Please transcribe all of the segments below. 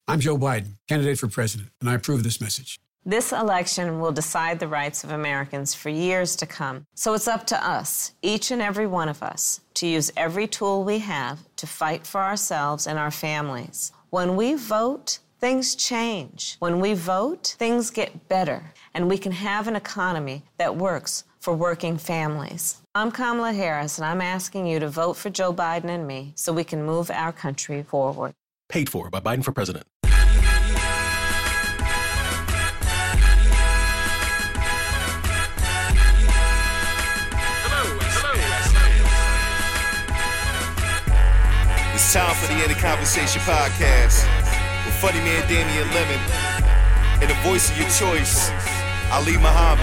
I'm Joe Biden, candidate for president, and I approve this message. This election will decide the rights of Americans for years to come. So it's up to us, each and every one of us, to use every tool we have to fight for ourselves and our families. When we vote, things change. When we vote, things get better, and we can have an economy that works for working families. I'm Kamala Harris, and I'm asking you to vote for Joe Biden and me so we can move our country forward. Paid for by Biden for president. It's time for the End of Conversation podcast with funny man Damian Lemon and the voice of your choice, Ali Muhammad.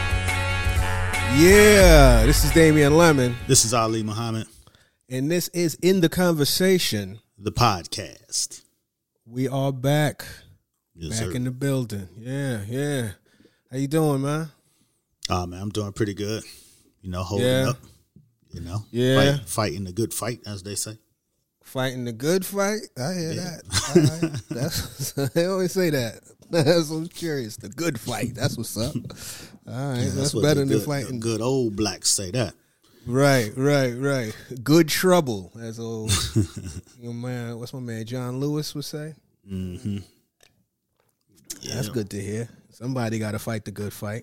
Yeah, this is Damian Lemon. This is Ali Muhammad. And this is In the Conversation, the podcast. We are back. Yes, back sir. in the building. Yeah. How you doing, man? Oh, man, I'm doing pretty good. Holding up. Yeah. Fighting the good fight, as they say. Fighting the good fight? I hear that. All right. They always say that. That's what I'm curious. The good fight. That's what's up. All right. That's better than fighting. Good old blacks say that. Right. Good trouble, as old man. What's my man John Lewis would say? Mm-hmm. Yeah. That's good to hear. Somebody got to fight the good fight.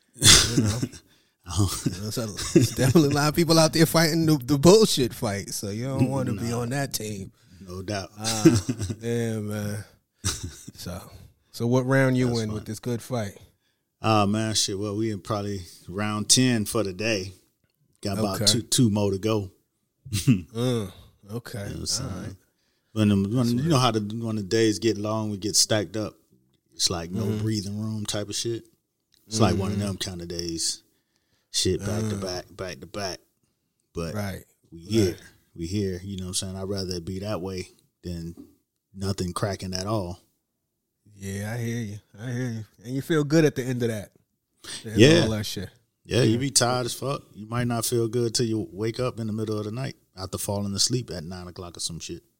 So there's definitely a lot of people out there fighting the bullshit fight. So you don't want to be on that team. No doubt. Yeah, man. So what round you in with this good fight? Man, shit. Well, we in probably round 10 for the day. Got about two more to go. Okay. All right. When the days get long, we get stacked up. It's like no breathing room type of shit. It's like one of them kind of days. Shit, back to back. But we here. You know what I'm saying? I'd rather it be that way than nothing cracking at all. Yeah, I hear you. And you feel good at the end of that. All that shit. Yeah, you be tired as fuck. You might not feel good till you wake up in the middle of the night after falling asleep at 9 o'clock or some shit.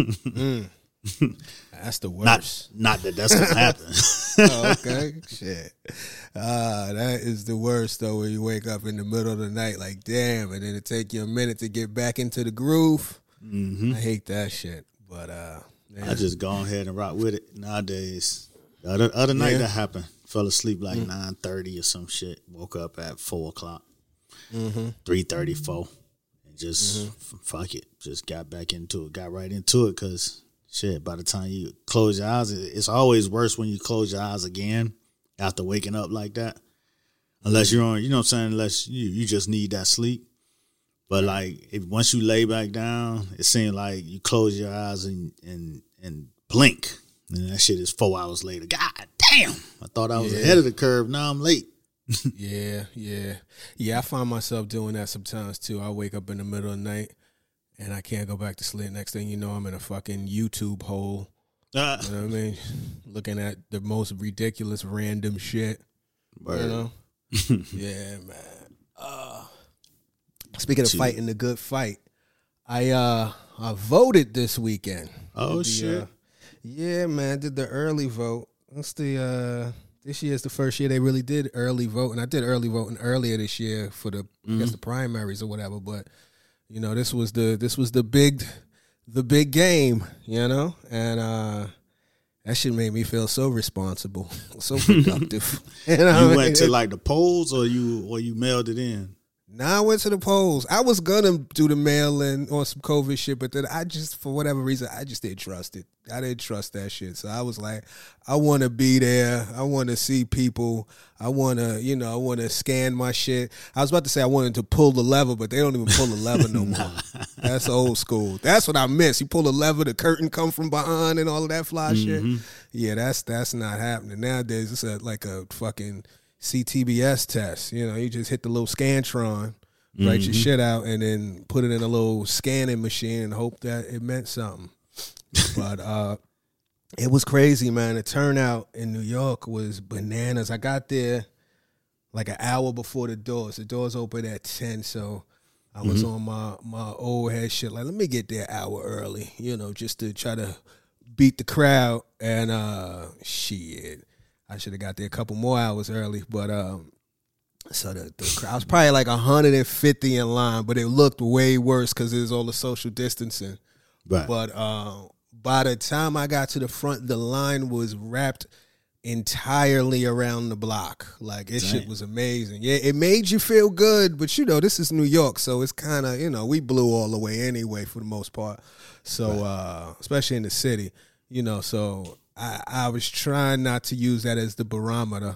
That's the worst. Not that that's gonna happen. Oh, okay, shit. That is the worst though. When you wake up in the middle of the night, like damn, and then it take you a minute to get back into the groove. I hate that shit. But I just go ahead and rock with it nowadays. The other night that happened. Fell asleep like 9:30 or some shit. Woke up at 4 o'clock, 3:34, and just fuck it. Just got back into it. Got right into it because shit. By the time you close your eyes, it's always worse when you close your eyes again after waking up like that. Unless you're on, you know what I'm saying. Unless you just need that sleep. But like if once you lay back down, it seems like you close your eyes and blink. And that shit is 4 hours later. God damn. I thought I was ahead of the curve. Now I'm late. Yeah. I find myself doing that sometimes too. I wake up in the middle of the night and I can't go back to sleep. Next thing you know, I'm in a fucking YouTube hole. You know what I mean? Looking at the most ridiculous random shit. Word. You know? Yeah, man. Speaking of fighting the good fight, I voted this weekend. Oh, shit. Yeah, man, I did the early vote. This year's the first year they really did early voting. I did early voting earlier this year for the I guess the primaries or whatever. But this was the big game, and that shit made me feel so responsible, so productive. You went to like the polls, or you mailed it in? Nah, I went to the polls. I was gonna do the mail-in on some COVID shit, but then I just, for whatever reason, I just didn't trust it. I didn't trust that shit. So I was like, I want to be there. I want to see people. I want to scan my shit. I was about to say I wanted to pull the lever, but they don't even pull the lever no more. That's old school. That's what I miss. You pull the lever, the curtain come from behind and all of that fly shit. Yeah, that's not happening. Nowadays, it's like a fucking CTBS test. You just hit the little Scantron, write your shit out, and then put it in a little scanning machine and hope that it meant something. But it was crazy, man. The turnout in New York was bananas. I got there like an hour before the doors. The doors open at 10, so I was on my old head shit. Like, let me get there an hour early, just to try to beat the crowd, and shit, I should have got there a couple more hours early, but so the crowd was probably like 150 in line, but it looked way worse because it was all the social distancing. Right. But by the time I got to the front, the line was wrapped entirely around the block. Like, this shit was amazing. Yeah, it made you feel good, but this is New York, so it's kind of, we blew all the way anyway for the most part. So, especially in the city, so I was trying not to use that as the barometer.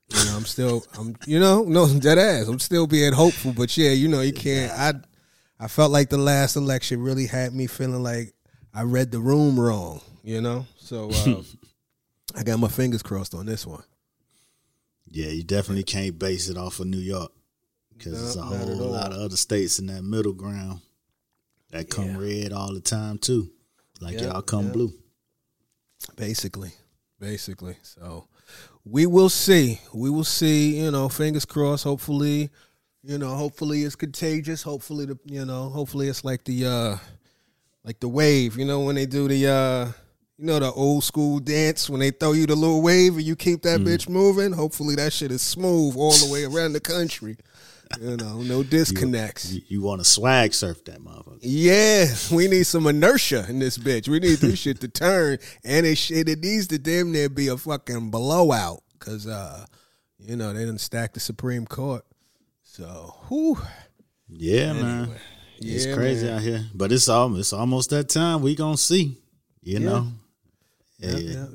No, dead ass. I'm still being hopeful, but yeah, you can't. I felt like the last election really had me feeling like I read the room wrong, So I got my fingers crossed on this one. Yeah, you definitely can't base it off of New York because there's a whole lot of other states in that middle ground that come red all the time too, like y'all come blue. Basically. So we will see. Fingers crossed. Hopefully, hopefully it's contagious. Hopefully hopefully it's like the wave, when they do the the old school dance when they throw you the little wave and you keep that bitch moving. Hopefully that shit is smooth all the way around the country. No disconnects. You want to swag surf that motherfucker. Yeah, we need some inertia in this bitch. We need this shit to turn, and it needs to damn near be a fucking blowout because, they done stacked the Supreme Court. So, whew. Yeah, anyway, man. It's crazy out here. But it's almost that time. We gonna see, know. Yeah.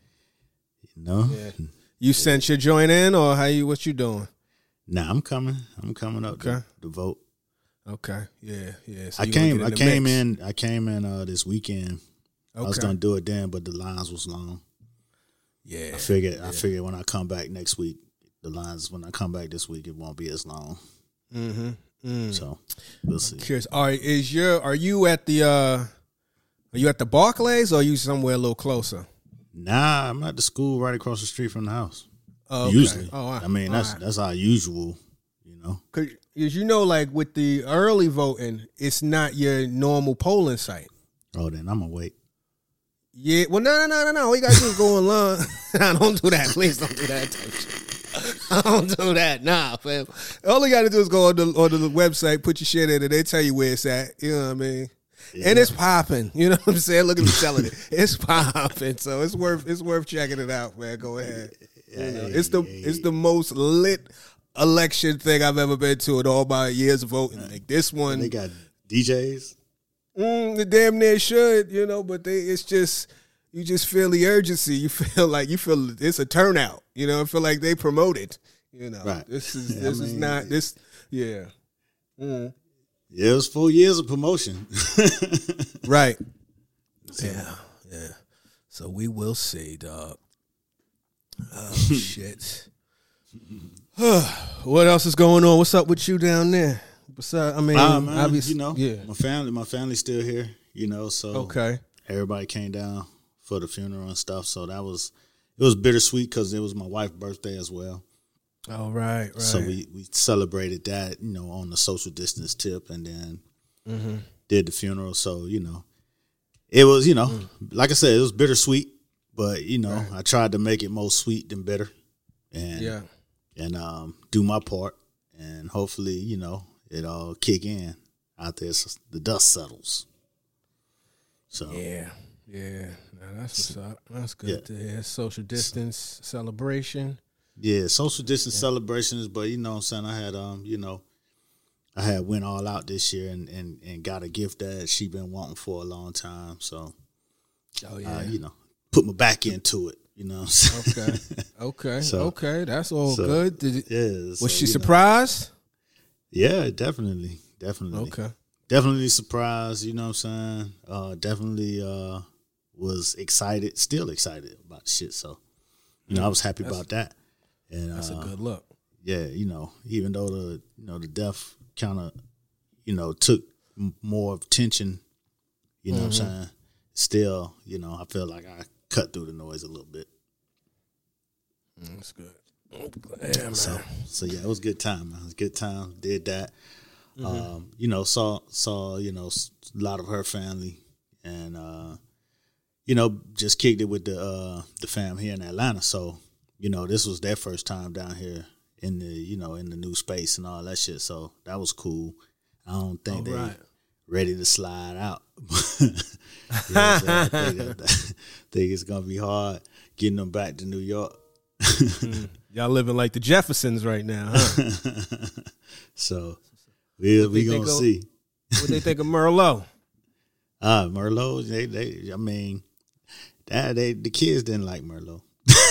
You sent your joint in, or what you doing? Nah, I'm coming up to vote. Okay. Yeah. So I came in this weekend. Okay. I was gonna do it then, but the lines was long. Yeah. I figured when I come back next week, when I come back this week, it won't be as long. Mm-hmm. So we'll see. Curious. All right, are you at the Barclays, or are you somewhere a little closer? Nah, I'm at the school right across the street from the house. Oh, okay. Usually. Oh, wow. I mean, that's our usual, Because like with the early voting, it's not your normal polling site. Oh, then I'm going to wait. Yeah, well, no. All you got to do is go online. Don't do that. Please don't do that. Don't do that. Nah, fam. All you got to do is go on the website, put your shit in, and they tell you where it's at. You know what I mean? Yeah. And it's popping. You know what I'm saying? Look at me selling it. It's popping. So it's worth checking it out, man. Go ahead. It's the most lit election thing I've ever been to in all my years of voting. Like this one, and they got DJs. They damn near should, but it's just you just feel the urgency. You feel it's a turnout. I feel like they promote it. Right. This is not this. Yeah. Yeah, it was 4 years of promotion. Right. Yeah. So we will see, dog. Oh shit! What else is going on? What's up with you down there? What's up? I mean, obviously, my family's still here. So okay. Everybody came down for the funeral and stuff. So it was bittersweet because it was my wife's birthday as well. Oh right. So we celebrated that, on the social distance tip, and then did the funeral. So it was like I said, it was bittersweet. But I tried to make it more sweet than bitter, and do my part, and hopefully it all kick in out there. So the dust settles. So yeah, now, that's what's up. That's good to hear. Social distance celebration. Yeah, social distance celebrations. But what I'm saying, I had I had went all out this year and got a gift that she been wanting for a long time. So put my back into it, Okay. So, okay. That's all good. Was she you surprised? Yeah, definitely. Okay. Definitely surprised, you know what I'm saying? Definitely was excited, still excited about the shit. So, I was happy about that. And that's a good look. Yeah, even though the death kind of, took more attention, what I'm saying? Still, I feel like I cut through the noise a little bit. That's good. Yeah, man. So yeah, it was a good time, man. It was a good time. Did that. Saw a lot of her family, and just kicked it with the fam here in Atlanta. So, this was their first time down here in the, in the new space and all that shit. So that was cool. I don't think they ready to slide out. I think it's gonna be hard getting them back to New York. Y'all living like the Jeffersons right now, huh? So we gonna see. What they think of Merlot? Merlot, the kids didn't like Merlot.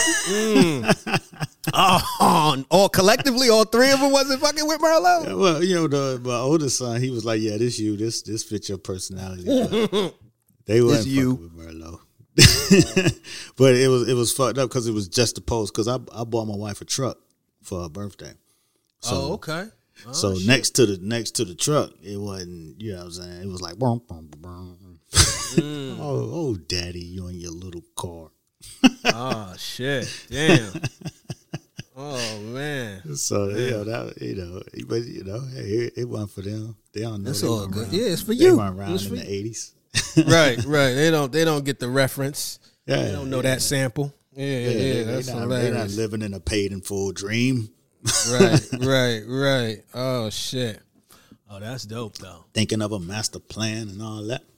All collectively, all three of them wasn't fucking with Merlot. Yeah, well, my oldest son, he was like, "Yeah, this fits your personality." They wasn't fucking with Merlot. But it was fucked up because it was just a post. Because I bought my wife a truck for her birthday. So, okay. So shit. next to the truck, it wasn't. You know what I'm saying? It was like, boom, boom, boom. Oh, daddy, you in your little car. Oh shit! Damn. Oh man. So but hey, it wasn't for them. They don't know. That's all good. Around. Yeah, it's for they you. They weren't around in the 80s. Right. They don't get the reference. Yeah, they don't know that sample. Yeah. That's hilarious. They're not living in a paid in full dream. Right. Oh shit. Oh, that's dope though. Thinking of a master plan and all that.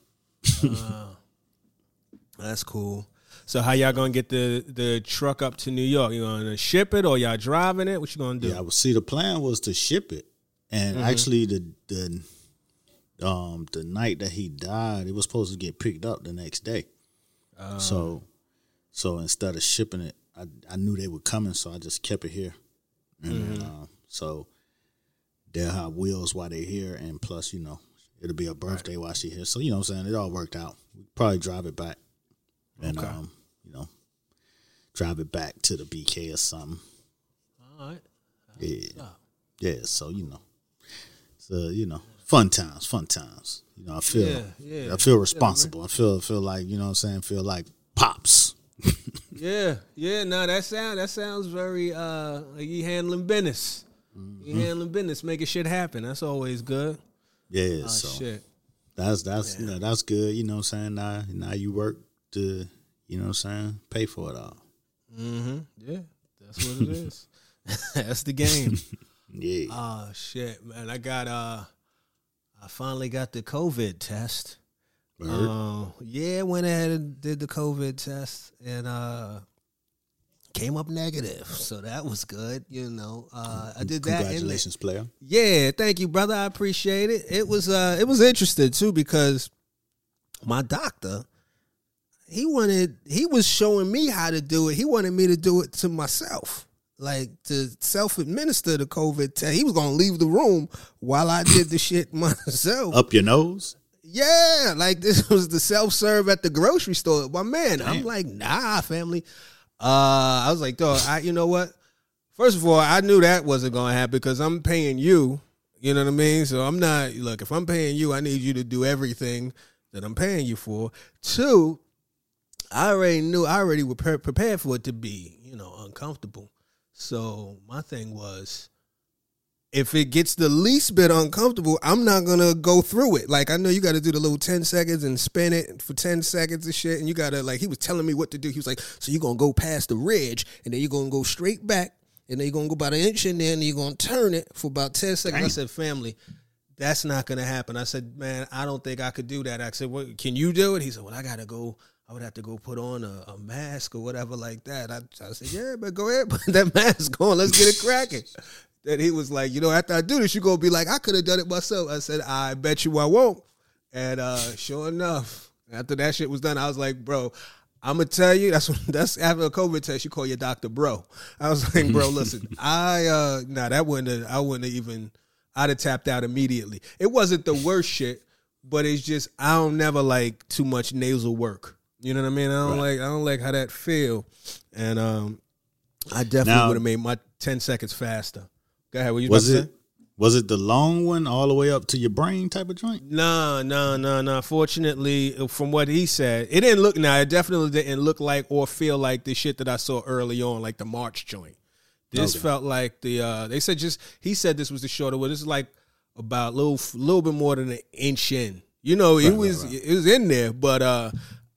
That's cool. So how y'all gonna get the truck up to New York? You gonna ship it or y'all driving it? What you gonna do? Yeah, the plan was to ship it, and actually the night that he died, it was supposed to get picked up the next day. So instead of shipping it, I knew they were coming, so I just kept it here. And so they'll have wheels while they're here, and plus, it'll be a birthday while she's here. So, you know what I'm saying? It all worked out. We'll probably drive it back. And, drive it back to the BK or something. All right. Yeah, so, fun times. I feel responsible. I feel like, feel like pops. Yeah. No, that sounds very like you handling business. You handling business, making shit happen. That's always good. Yeah, shit. That's that's good. You know what I'm saying? Now you work to, pay for it all. Yeah, that's what it is. That's the game. Yeah. Oh shit, man! I finally got the COVID test. Yeah, went ahead and did the COVID test and came up negative. So that was good, I did that. Congratulations, player. Yeah, thank you, brother. I appreciate it. It was interesting too because my doctor, he was showing me how to do it. He wanted me to do it to myself. Like to self-administer the COVID test. He was gonna leave the room while I did the shit myself. Up your nose? Yeah, like this was the self-serve at the grocery store. My man, damn. I'm like, nah, family. I was like, dog, you know what? First of all, I knew that wasn't gonna happen because I'm paying you. You know what I mean? So I'm not, look, if I'm paying you, I need you to do everything that I'm paying you for. Two, I already was prepared for it to be, uncomfortable. So my thing was, if it gets the least bit uncomfortable, I'm not going to go through it. Like, I know you got to do the little 10 seconds and spin it for 10 seconds and shit. And you got to, like, he was telling me what to do. He was like, so you're going to go past the ridge, and then you're going to go straight back, and then you're going to go about an inch in there, and then you're going to turn it for about 10 seconds. Dang. I said, family, that's not going to happen. I said, man, I don't think I could do that. I said, what, can you do it? He said, well, I would have to go put on a mask or whatever like that. I said, yeah, but go ahead, put that mask on. Let's get it cracking. Then he was like, after I do this, you're going to be like, I could have done it myself. I said, I bet you I won't. And sure enough, after that shit was done, I was like, bro, I'm going to tell you, that's after a COVID test, you call your doctor bro. I was like, bro, listen, I'd have tapped out immediately. It wasn't the worst shit, but it's just, I don't never like too much nasal work. You know what I mean? I don't like how that feel. And I definitely would have made my 10 seconds faster. Go ahead. What you about to say? Was it the long one all the way up to your brain type of joint? No. Fortunately, from what he said, it didn't look. It definitely didn't look like or feel like the shit that I saw early on, like the March joint. This felt like the. He said this was the shorter one. This is like about little bit more than an inch in. It was in there, but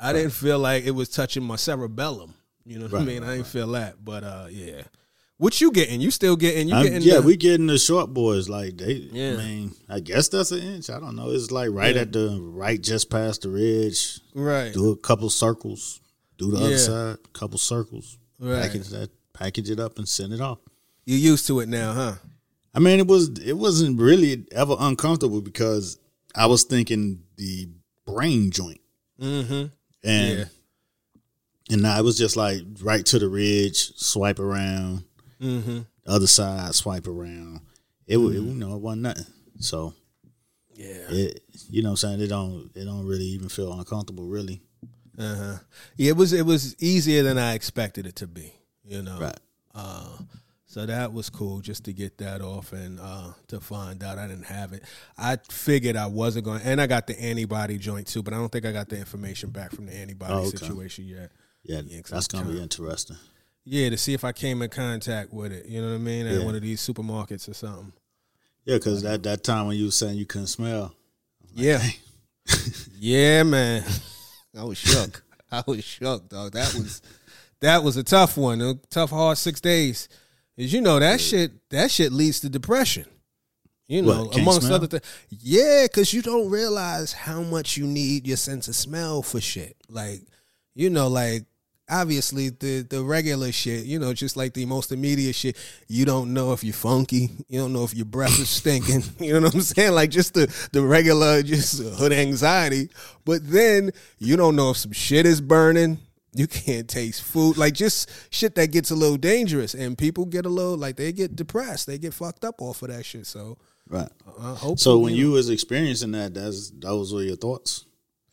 I didn't feel like it was touching my cerebellum. You know what I mean? Right, I didn't feel that. But yeah. What you getting? You still getting? We getting the short boys. Like they. I mean, I guess that's an inch. I don't know. It's like right just past the ridge. Right. Do a couple circles. Do the other side. Couple circles. Right. Package it up and send it off. You're used to it now, huh? I mean, it wasn't really ever uncomfortable because I was thinking the brain joint. Mm-hmm. And now it was just like right to the ridge, swipe around. Mm-hmm. The other side, swipe around. It wasn't nothing. So it, you know what I'm saying? It don't really even feel uncomfortable, really. Yeah, it was easier than I expected it to be. You know, right? So that was cool just to get that off and to find out I didn't have it. I figured I wasn't going, and I got the antibody joint too, but I don't think I got the information back from the antibody situation yet. Yeah, that's gonna be interesting. Yeah, to see if I came in contact with it. You know what I mean? At one of these supermarkets or something. Yeah, because that time when you were saying you couldn't smell. Like, yeah, man. I was shook. Dog. That was a tough one. A tough, hard 6 days. As you know, that shit leads to depression. You know, amongst other things. Yeah, because you don't realize how much you need your sense of smell for shit. Like, you know, like, obviously the regular shit, you know, just like the most immediate shit, you don't know if you're funky, you don't know if your breath is stinking, you know what I'm saying? Like just the regular just hood anxiety. But then you don't know if some shit is burning, you can't taste food, like just shit that gets a little dangerous, and people get a little, like they get depressed, they get fucked up off of that shit. So right. So when you was experiencing that, those were your thoughts?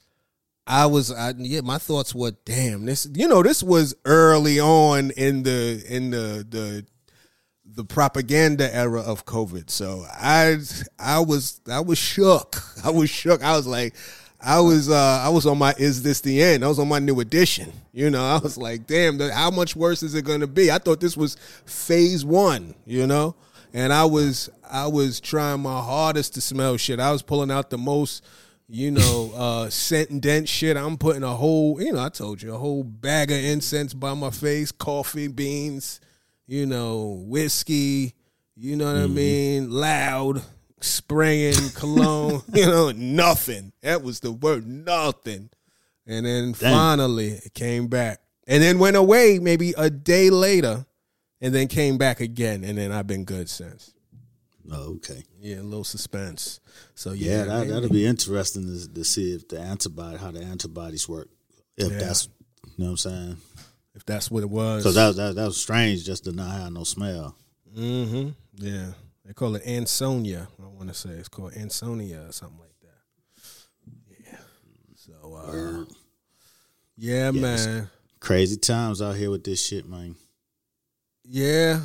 My thoughts were, damn, this was early on in the propaganda era of COVID. So I was shook. I was like, I was on my Is This the End? I was on my New Edition. You know, I was like, damn, how much worse is it going to be? I thought this was phase 1, you know? And I was trying my hardest to smell shit. I was pulling out the most, you know, scent and dent shit. I'm putting a whole, you know, I told you, a whole bag of incense by my face, coffee beans, you know, whiskey, you know what I mean? Loud, spraying cologne, you know, nothing. That was the word, nothing. And then finally it came back. And then went away maybe a day later and then came back again. And then I've been good since. Oh, okay. Yeah, a little suspense. So yeah, that'll be interesting to see if how the antibodies work. If that's, you know what I'm saying? If that's what it was. Because that was strange just to not have no smell. Mm-hmm. Yeah. They call it ansonia, I want to say. It's called ansonia or something like that. Yeah. So, yeah, man. Crazy times out here with this shit, man. Yeah.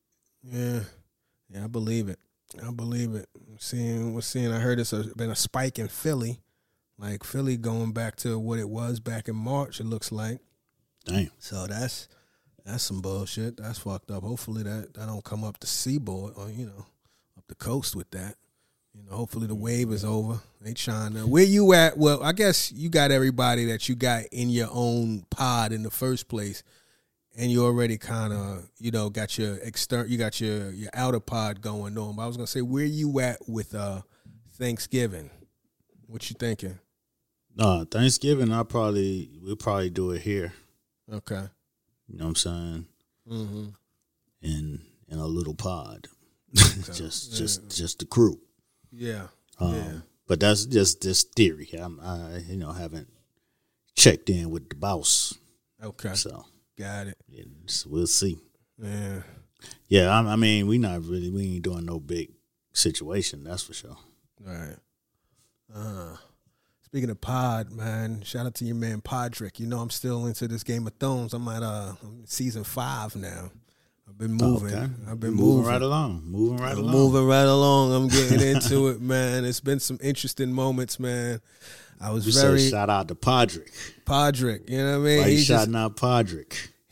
I believe it. I heard it's been a spike in Philly. Like Philly going back to what it was back in March, it looks like. Damn. So that's some bullshit. That's fucked up. Hopefully that don't come up the seaboard or, you know, up the coast with that. You know, hopefully the wave is over. They trying to. Where you at? Well, I guess you got everybody that you got in your own pod in the first place. And you already kind of, you know, got your your outer pod going on. But I was gonna say, where you at with Thanksgiving? What you thinking? Thanksgiving, we'll probably do it here. Okay. You know what I'm saying? Mm-hmm. In a little pod, okay. just the crew. Yeah. But that's just this theory. I haven't checked in with the boss. Okay. So. Got it. Yeah, we'll see. Yeah. Yeah, I mean, we ain't doing no big situation, that's for sure. All right. Speaking of pod, man, shout out to your man Podrick. You know I'm still into this Game of Thrones. I'm at season 5 now. I've been moving. Okay. I've been moving right along. Moving right along. I'm getting into it, man. It's been some interesting moments, man. I was shout out to Podrick. You know what I mean? Why you shouting out Podrick?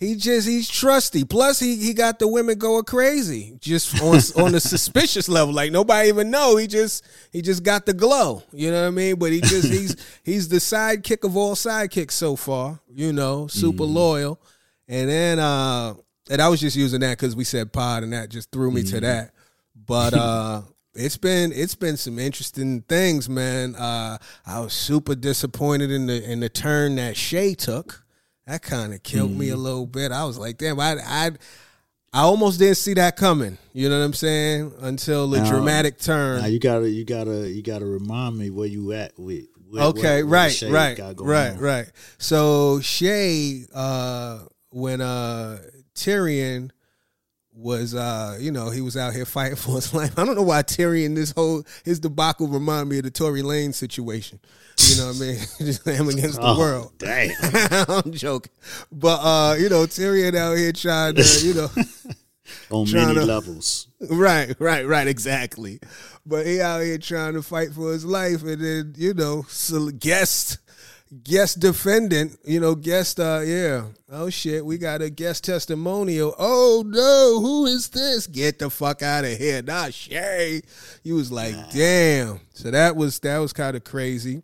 he's trusty. Plus he got the women going crazy just on a suspicious level. Like nobody even know. He just got the glow. You know what I mean? But he's the sidekick of all sidekicks so far. You know, super loyal. And then and I was just using that because we said pod and that just threw me to that. But it's been some interesting things, man. I was super disappointed in the turn that Shay took. That kind of killed me a little bit. I was like, damn, I almost didn't see that coming. You know what I'm saying? Until the dramatic turn. Now you gotta remind me where you at with okay, what right. So Shay, when Tyrion was he was out here fighting for his life. I don't know why Tyrion, his debacle remind me of the Tory Lanez situation. You know what I mean? Just him against the world. Damn. I'm joking. But Tyrion out here trying to, on many levels. Right, exactly. But he out here trying to fight for his life, and then, so guest defendant, oh shit, we got a guest testimonial. Oh no, who is this? Get the fuck out of here. Not Shay. You was like, damn. So that was kind of crazy.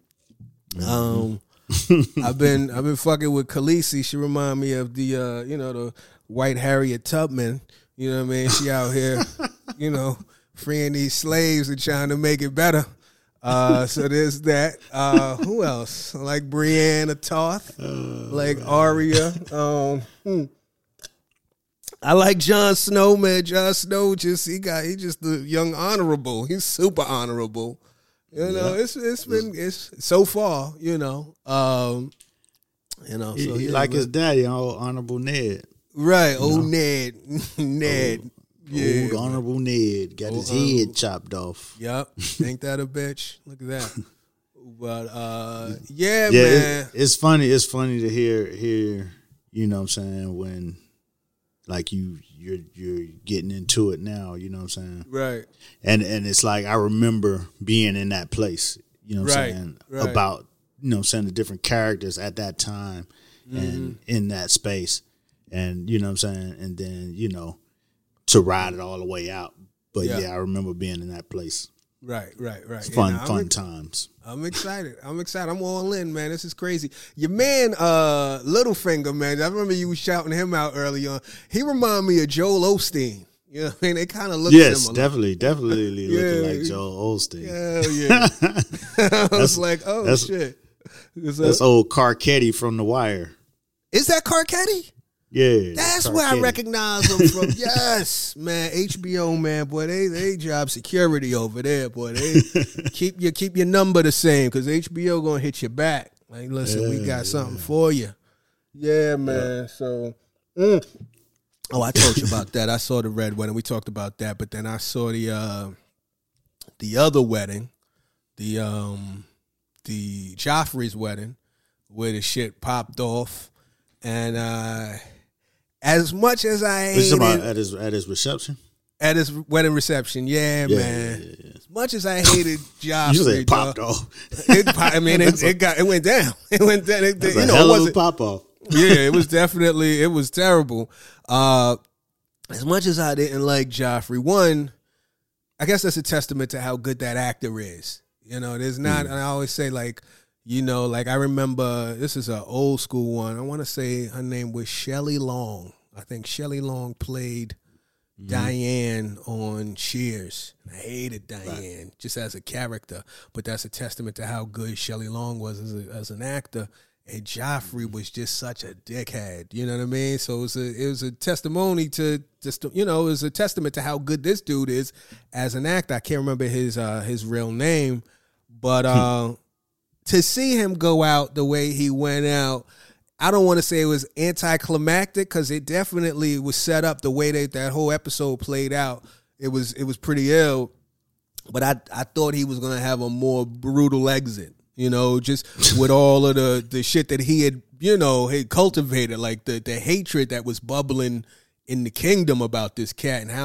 I've been fucking with Khaleesi. She remind me of the the white Harriet Tubman. You know what I mean? She out here, freeing these slaves and trying to make it better. So there's that. Who else? Like Brienne of Tarth, like Arya. I like Jon Snow, man. Jon Snow he's just the young honorable. He's super honorable. It's so far, So he like his daddy, old Honorable Ned. Right, old Ned. Yeah. Old Honorable Ned got his head chopped off. Yep. Ain't that a bitch? Look at that. But man. It's funny to hear, you know what I'm saying, when like you're getting into it now, you know what I'm saying? Right. And it's like I remember being in that place, you know what I'm saying? Right. About, you know what I'm saying, the different characters at that time and in that space. And, you know what I'm saying? And then, to ride it all the way out. But I remember being in that place. Right. It's fun times. I'm excited. I'm all in, man. This is crazy. Your man, Littlefinger, man. I remember you shouting him out early on. He reminded me of Joel Osteen. You know what I mean? They kind of look similar. Definitely looking like Joel Osteen. Hell yeah. I was like, shit. That's old Carcetti from The Wire. Is that Carcetti? Yeah, that's where I recognize them from. Yes, man, HBO, man, boy, they job security over there, boy. They keep your number the same because HBO gonna hit you back. Like, listen, we got something for you. Yeah, man. So, I told you about that. I saw the red wedding. We talked about that, but then I saw the other wedding, the Joffrey's wedding, where the shit popped off, and as much as I hated at his reception, at his wedding reception, man. Yeah. As much as I hated Joffrey, you said popped off. It went down. It went down. It wasn't pop off. Yeah, it was terrible. As much as I didn't like Joffrey, one, I guess that's a testament to how good that actor is. There's not. And I always say like I remember, this is an old school one. I want to say her name was Shelley Long. I think Shelley Long played Diane on Cheers. I hated Diane just as a character, but that's a testament to how good Shelley Long was as an actor. And Joffrey was just such a dickhead. You know what I mean? So it was a testimony to just, it was a testament to how good this dude is as an actor. I can't remember his real name, but to see him go out the way he went out, I don't want to say it was anticlimactic because it definitely was set up the way that whole episode played out. It was pretty ill, but I thought he was going to have a more brutal exit, just with all of the shit that he had, had cultivated, like the hatred that was bubbling in the kingdom about this cat and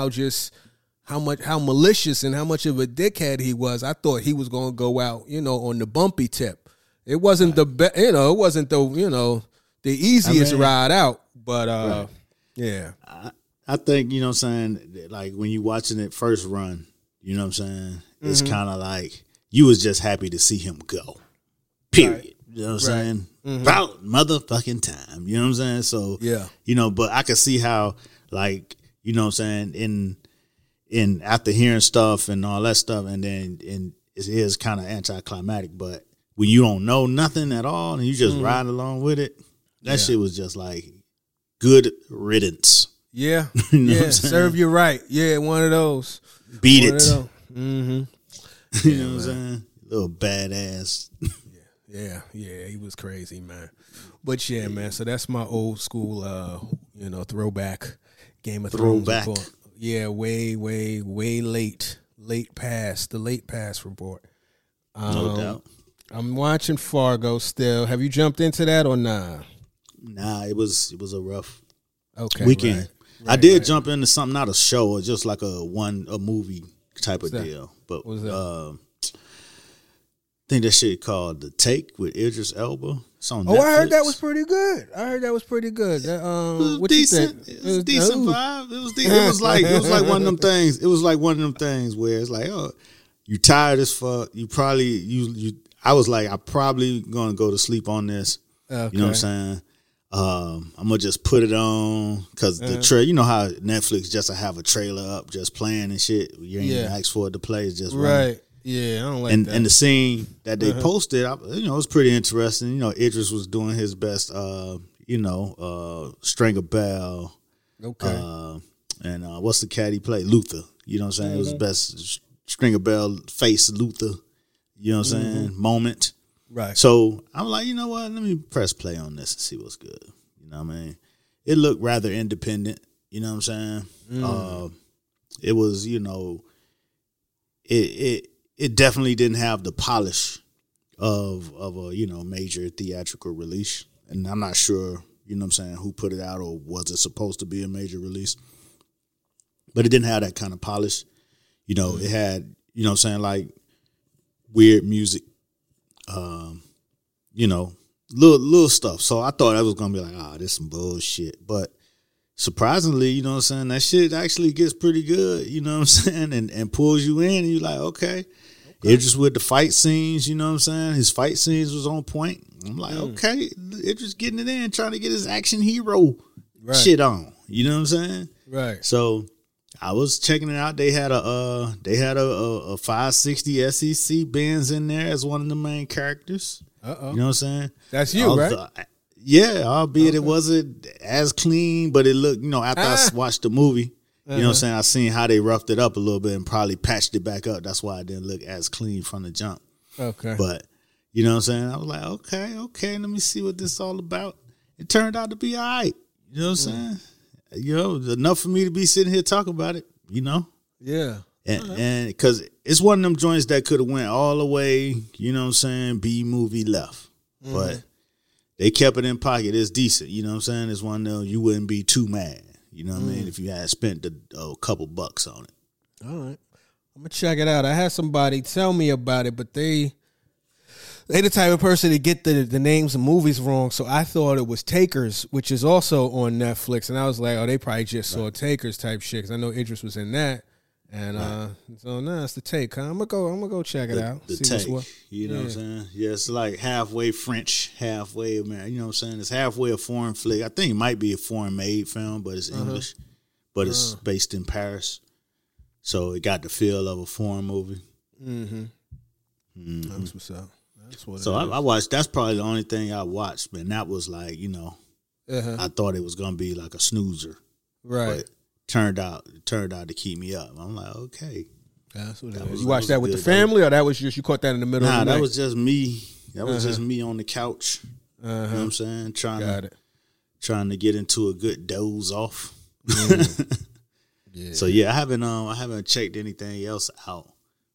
how malicious and how much of a dickhead he was. I thought he was going to go out, on the bumpy tip. It wasn't the easiest ride out, But yeah. I think, you know what I'm saying, like when you watching it first run, you know what I'm saying, it's kind of like you was just happy to see him go. Period. Right. You know what I'm saying? About motherfucking time. You know what I'm saying? So, yeah. You know, but I could see how, like, you know what I'm saying, in after hearing stuff and all that stuff, and then it is kind of anticlimactic, but when you don't know nothing at all and you just ride along with it, that shit was just like good riddance. Yeah. You know yeah. Serve you right. Yeah, one of those. Beat one it. Mm-hmm. You know what I'm saying? Little badass. Yeah, he was crazy, man. But yeah, man, so that's my old school throwback Game of Thrones. Throwback. Yeah, way late past the late pass report. No doubt. I'm watching Fargo still. Have you jumped into that or nah? Nah, it was a rough weekend. Right. I did jump into something, not a show, or just like a movie type of deal. But what was that? I think that shit called The Take with Idris Elba. It's on Netflix. I heard that was pretty good. That, it was what decent. You think? It was a decent vibe. It was decent. It was like one of them things. It was like one of them things where it's like, oh, you tired as fuck. You probably I was like, I'm probably gonna go to sleep on this. Okay. You know what I'm saying? I'm gonna just put it on because the trailer. You know how Netflix just to have a trailer up, just playing and shit. You ain't even ask for it to play. It's just running. Right. Yeah, I don't like that. And the scene that they posted, it was pretty interesting. You know, Idris was doing his best. Stringer Bell. Okay. And what's the cat he played? Luther. You know what I'm saying? It was the best Stringer Bell face Luther. You know what I'm saying? Moment. Right. So I'm like, you know what? Let me press play on this and see what's good. You know what I mean? It looked rather independent. You know what I'm saying? It was, it definitely didn't have the polish of a major theatrical release. And I'm not sure, you know what I'm saying, who put it out or was it supposed to be a major release. But it didn't have that kind of polish. You know, it had, you know what I'm saying, like weird music, little stuff. So I thought I was going to be like, this some bullshit. But surprisingly, you know what I'm saying, that shit actually gets pretty good, you know what I'm saying, and pulls you in and you're like, okay. Idris with the fight scenes, you know what I'm saying? His fight scenes was on point. I'm like, okay, Idris getting it in, trying to get his action hero shit on. You know what I'm saying? Right. So I was checking it out. They had a 560 SEC Benz in there as one of the main characters. Uh-oh. You know what I'm saying? That's you, right? Yeah, albeit it wasn't as clean, but it looked, after I watched the movie, you know what I'm saying, I seen how they roughed it up a little bit and probably patched it back up. That's why it didn't look as clean from the jump. Okay. But, you know what I'm saying? I was like, okay, let me see what this is all about. It turned out to be all right. You know what I'm saying? Enough for me to be sitting here talking about it, Yeah. And because it's one of them joints that could have went all the way, you know what I'm saying, B movie left. But they kept it in pocket. It's decent. You know what I'm saying? It's one of them you wouldn't be too mad. You know what I mean? If you had spent a couple bucks on it. All right. I'm going to check it out. I had somebody tell me about it, but they the type of person to get the names of movies wrong. So I thought it was Takers, which is also on Netflix. And I was like, they probably just saw Takers type shit because I know Idris was in that. And it's The Take. Huh? I'm gonna go check it out. The Take, you know what I'm saying? Yeah, it's like halfway French, halfway American. You know what I'm saying? It's halfway a foreign flick. I think it might be a foreign made film, but it's English. But it's based in Paris, so it got the feel of a foreign movie. That's what's up. That's what. So I watched. That's probably the only thing I watched, man. That was like, I thought it was gonna be like a snoozer, right? But turned out to keep me up. I'm like, okay. That's what it is. You watched that with the family, or that was just you caught that in the middle of the night? That was just me. That was just me on the couch. You know what I'm saying? Trying to get into a good doze off. So I haven't checked anything else out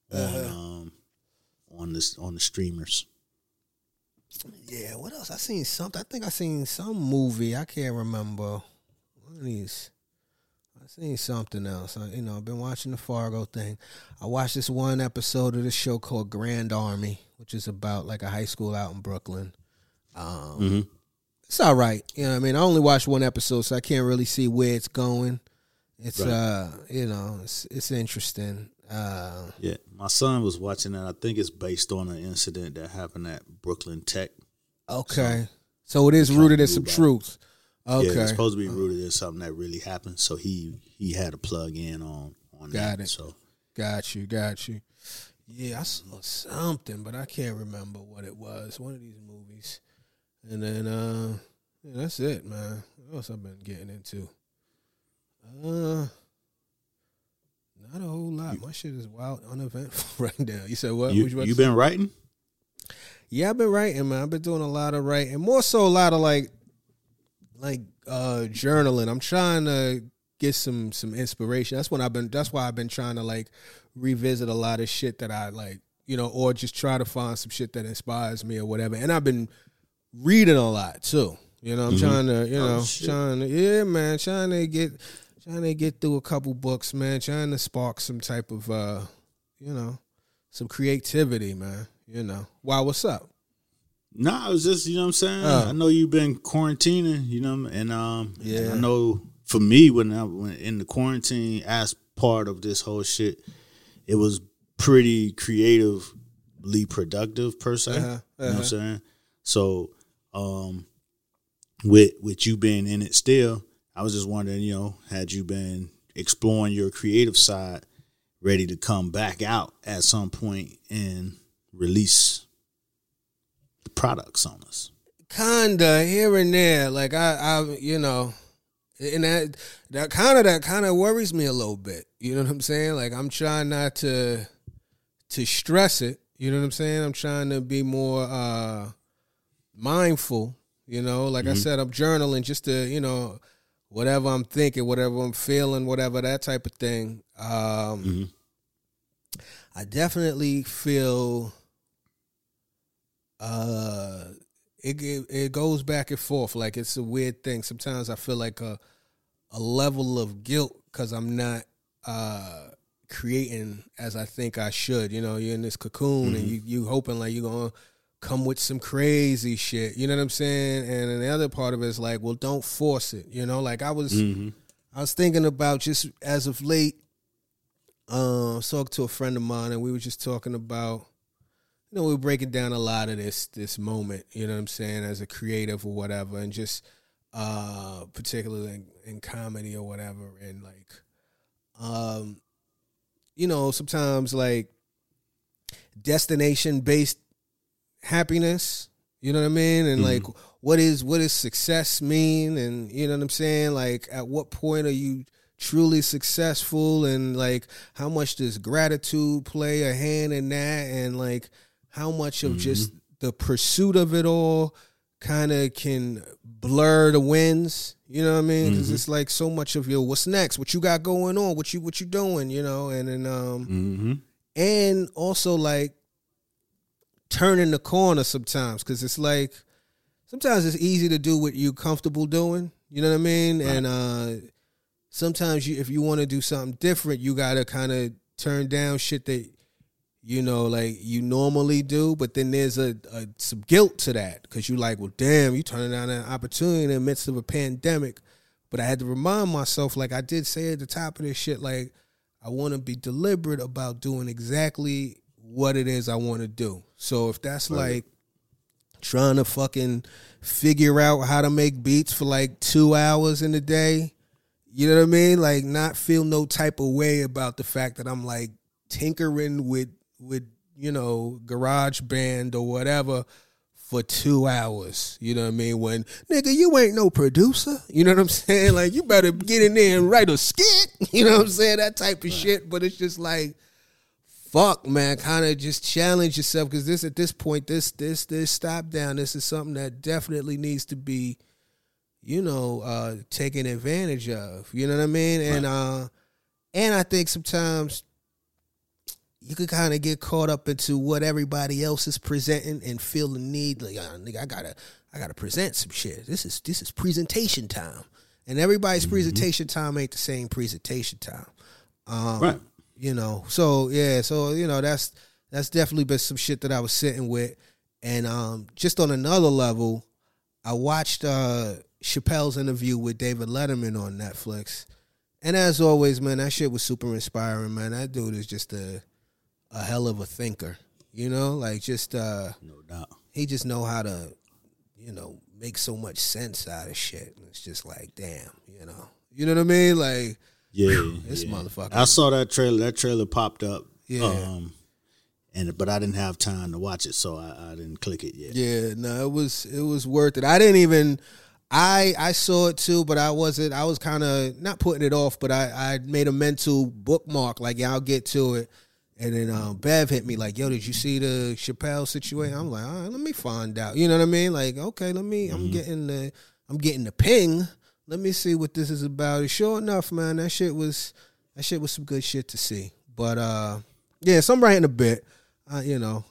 on the streamers. Yeah, what else? I seen something. I think I seen some movie. I can't remember. One of these. I seen something else. I've been watching the Fargo thing. I watched this one episode of this show called Grand Army, which is about like a high school out in Brooklyn. It's all right. You know what I mean? I only watched one episode, so I can't really see where it's going. It's Right. it's interesting. Yeah, my son was watching that. I think it's based on an incident that happened at Brooklyn Tech. Okay. So it is rooted in some back. truth. Okay. Yeah, it's supposed to be rooted in something that really happened. So he had to plug in on Got that. it. So Got you. Yeah, I saw something, but I can't remember what it was. One of these movies. And then yeah, that's it, man. What else I've been getting into? Not a whole lot. My shit is wild, uneventful right now. You said what? What you been writing? Yeah, I've been writing, man. I've been doing a lot of writing. More so a lot of like journaling. I'm trying to get some inspiration. That's why I've been trying to like revisit a lot of shit that I like, or just try to find some shit that inspires me or whatever. And I've been reading a lot too. I'm trying to, trying to get through a couple books, man. Trying to spark some type of, some creativity, man. Wow, what's up? Nah, I was just, what I'm saying? I know you've been quarantining, and Yeah. I know for me, when in the quarantine as part of this whole shit, it was pretty creatively productive per se. You know what I'm saying? So, with you being in it still, I was just wondering, had you been exploring your creative side, ready to come back out at some point and release the products on us? Kinda here and there, like I and that kind of worries me a little bit. You know what I'm saying? Like I'm trying not to stress it. You know what I'm saying? I'm trying to be more mindful. Like I said, I'm journaling just to whatever I'm thinking, whatever I'm feeling, whatever that type of thing. I definitely feel it goes back and forth. Like it's a weird thing. Sometimes I feel like a level of guilt because I'm not creating as I think I should. You're in this cocoon and you hoping like you're gonna come with some crazy shit. You know what I'm saying? And then the other part of it is like, well, don't force it. Like I was thinking about just as of late. I was talking to a friend of mine and we were just talking about. We were breaking down a lot of this moment, you know what I'm saying, as a creative or whatever, and just particularly in comedy or whatever, and like, sometimes like destination-based happiness, you know what I mean, and like what does success mean, and you know what I'm saying, like at what point are you truly successful, and like how much does gratitude play a hand in that, and like how much of just the pursuit of it all kind of can blur the wins, you know what I mean? Because it's like so much of your what's next, what you got going on, what you doing, and then and also like turning the corner sometimes, because it's like sometimes it's easy to do what you're comfortable doing, you know what I mean? Right. And sometimes if you want to do something different, you got to kind of turn down shit that like you normally do, but then there's some guilt to that because you like, well, damn, you turning down an opportunity in the midst of a pandemic. But I had to remind myself, like I did say at the top of this shit, like I want to be deliberate about doing exactly what it is I want to do. So if that's like trying to fucking figure out how to make beats for like 2 hours in a day, you know what I mean? Like not feel no type of way about the fact that I'm like tinkering with Garage Band or whatever for 2 hours. You know what I mean? When, nigga, you ain't no producer. You know what I'm saying? Like, you better get in there and write a skit. You know what I'm saying? That type of shit. But it's just like, fuck, man. Kind of just challenge yourself because at this point, this stop down. This is something that definitely needs to be, taken advantage of. You know what I mean? Right. And I think sometimes you could kind of get caught up into what everybody else is presenting and feel the need like, nigga, I gotta present some shit. This is presentation time, and everybody's presentation time ain't the same presentation time, right? So yeah, that's definitely been some shit that I was sitting with, and just on another level, I watched Chappelle's interview with David Letterman on Netflix. And as always, man, that shit was super inspiring, man. That dude is just a hell of a thinker, you know? Like, just, No doubt. he just know how to, you know, make so much sense out of shit. And it's just like, damn, you know? You know what I mean? Like, Yeah. this motherfucker. I saw that trailer. That trailer popped up. Yeah. But I didn't have time to watch it, so I didn't click it yet. Yeah, no, it was worth it. I didn't even, I saw it too, but I was kind of not putting it off, but I made a mental bookmark, like, yeah, I'll get to it. And then Bev hit me like, yo, did you see the Chappelle situation? I'm like, all right, let me find out. You know what I mean? Like, okay, I'm getting the ping. Let me see what this is about. And sure enough, man, that shit was some good shit to see. But yeah, so I'm writing a bit. You know,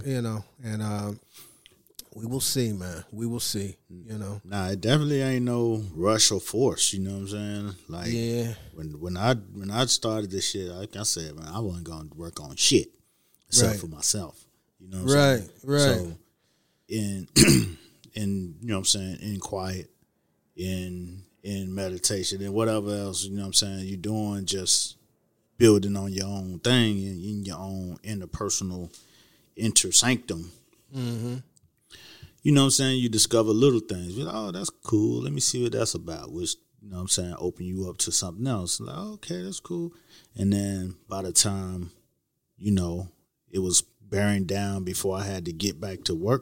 and we will see, man. We will see, you know. Nah, it definitely ain't no rush or force, you know what I'm saying? Like, yeah. When I started this shit, like I said, man, I wasn't going to work on shit except for myself, you know what I'm saying? Right. So, in you know what I'm saying, in quiet, in meditation, and whatever else, you know what I'm saying, you're doing, just building on your own thing and in your own interpersonal sanctum. Mm-hmm. You know what I'm saying? You discover little things. You're like, oh, that's cool. Let me see what that's about. Which, you know what I'm saying, open you up to something else. Like, oh, okay, that's cool. And then by the time, you know, it was bearing down before I had to get back to work,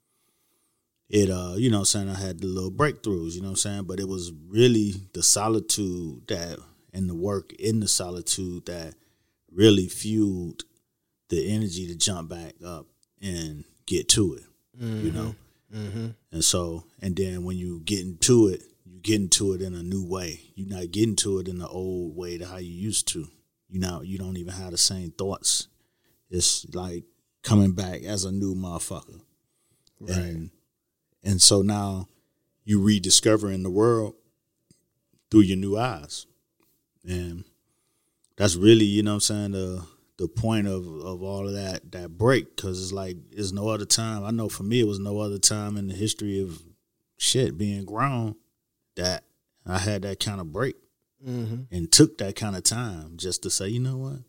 it, you know what I'm saying, I had the little breakthroughs, you know what I'm saying? But it was really the solitude that, and the work in the solitude that really fueled the energy to jump back up and get to it, you know? Mm-hmm. And so, and then when you get into it in a new way. You're not getting to it in the old way to how you used to. You don't even have the same thoughts. It's like coming back as a new motherfucker. Right. And so now you rediscovering the world through your new eyes. And that's really, you know what I'm saying, the point of all of that break, because it's like, there's no other time. I know for me, it was no other time in the history of shit being grown that I had that kind of break and took that kind of time just to say, you know what?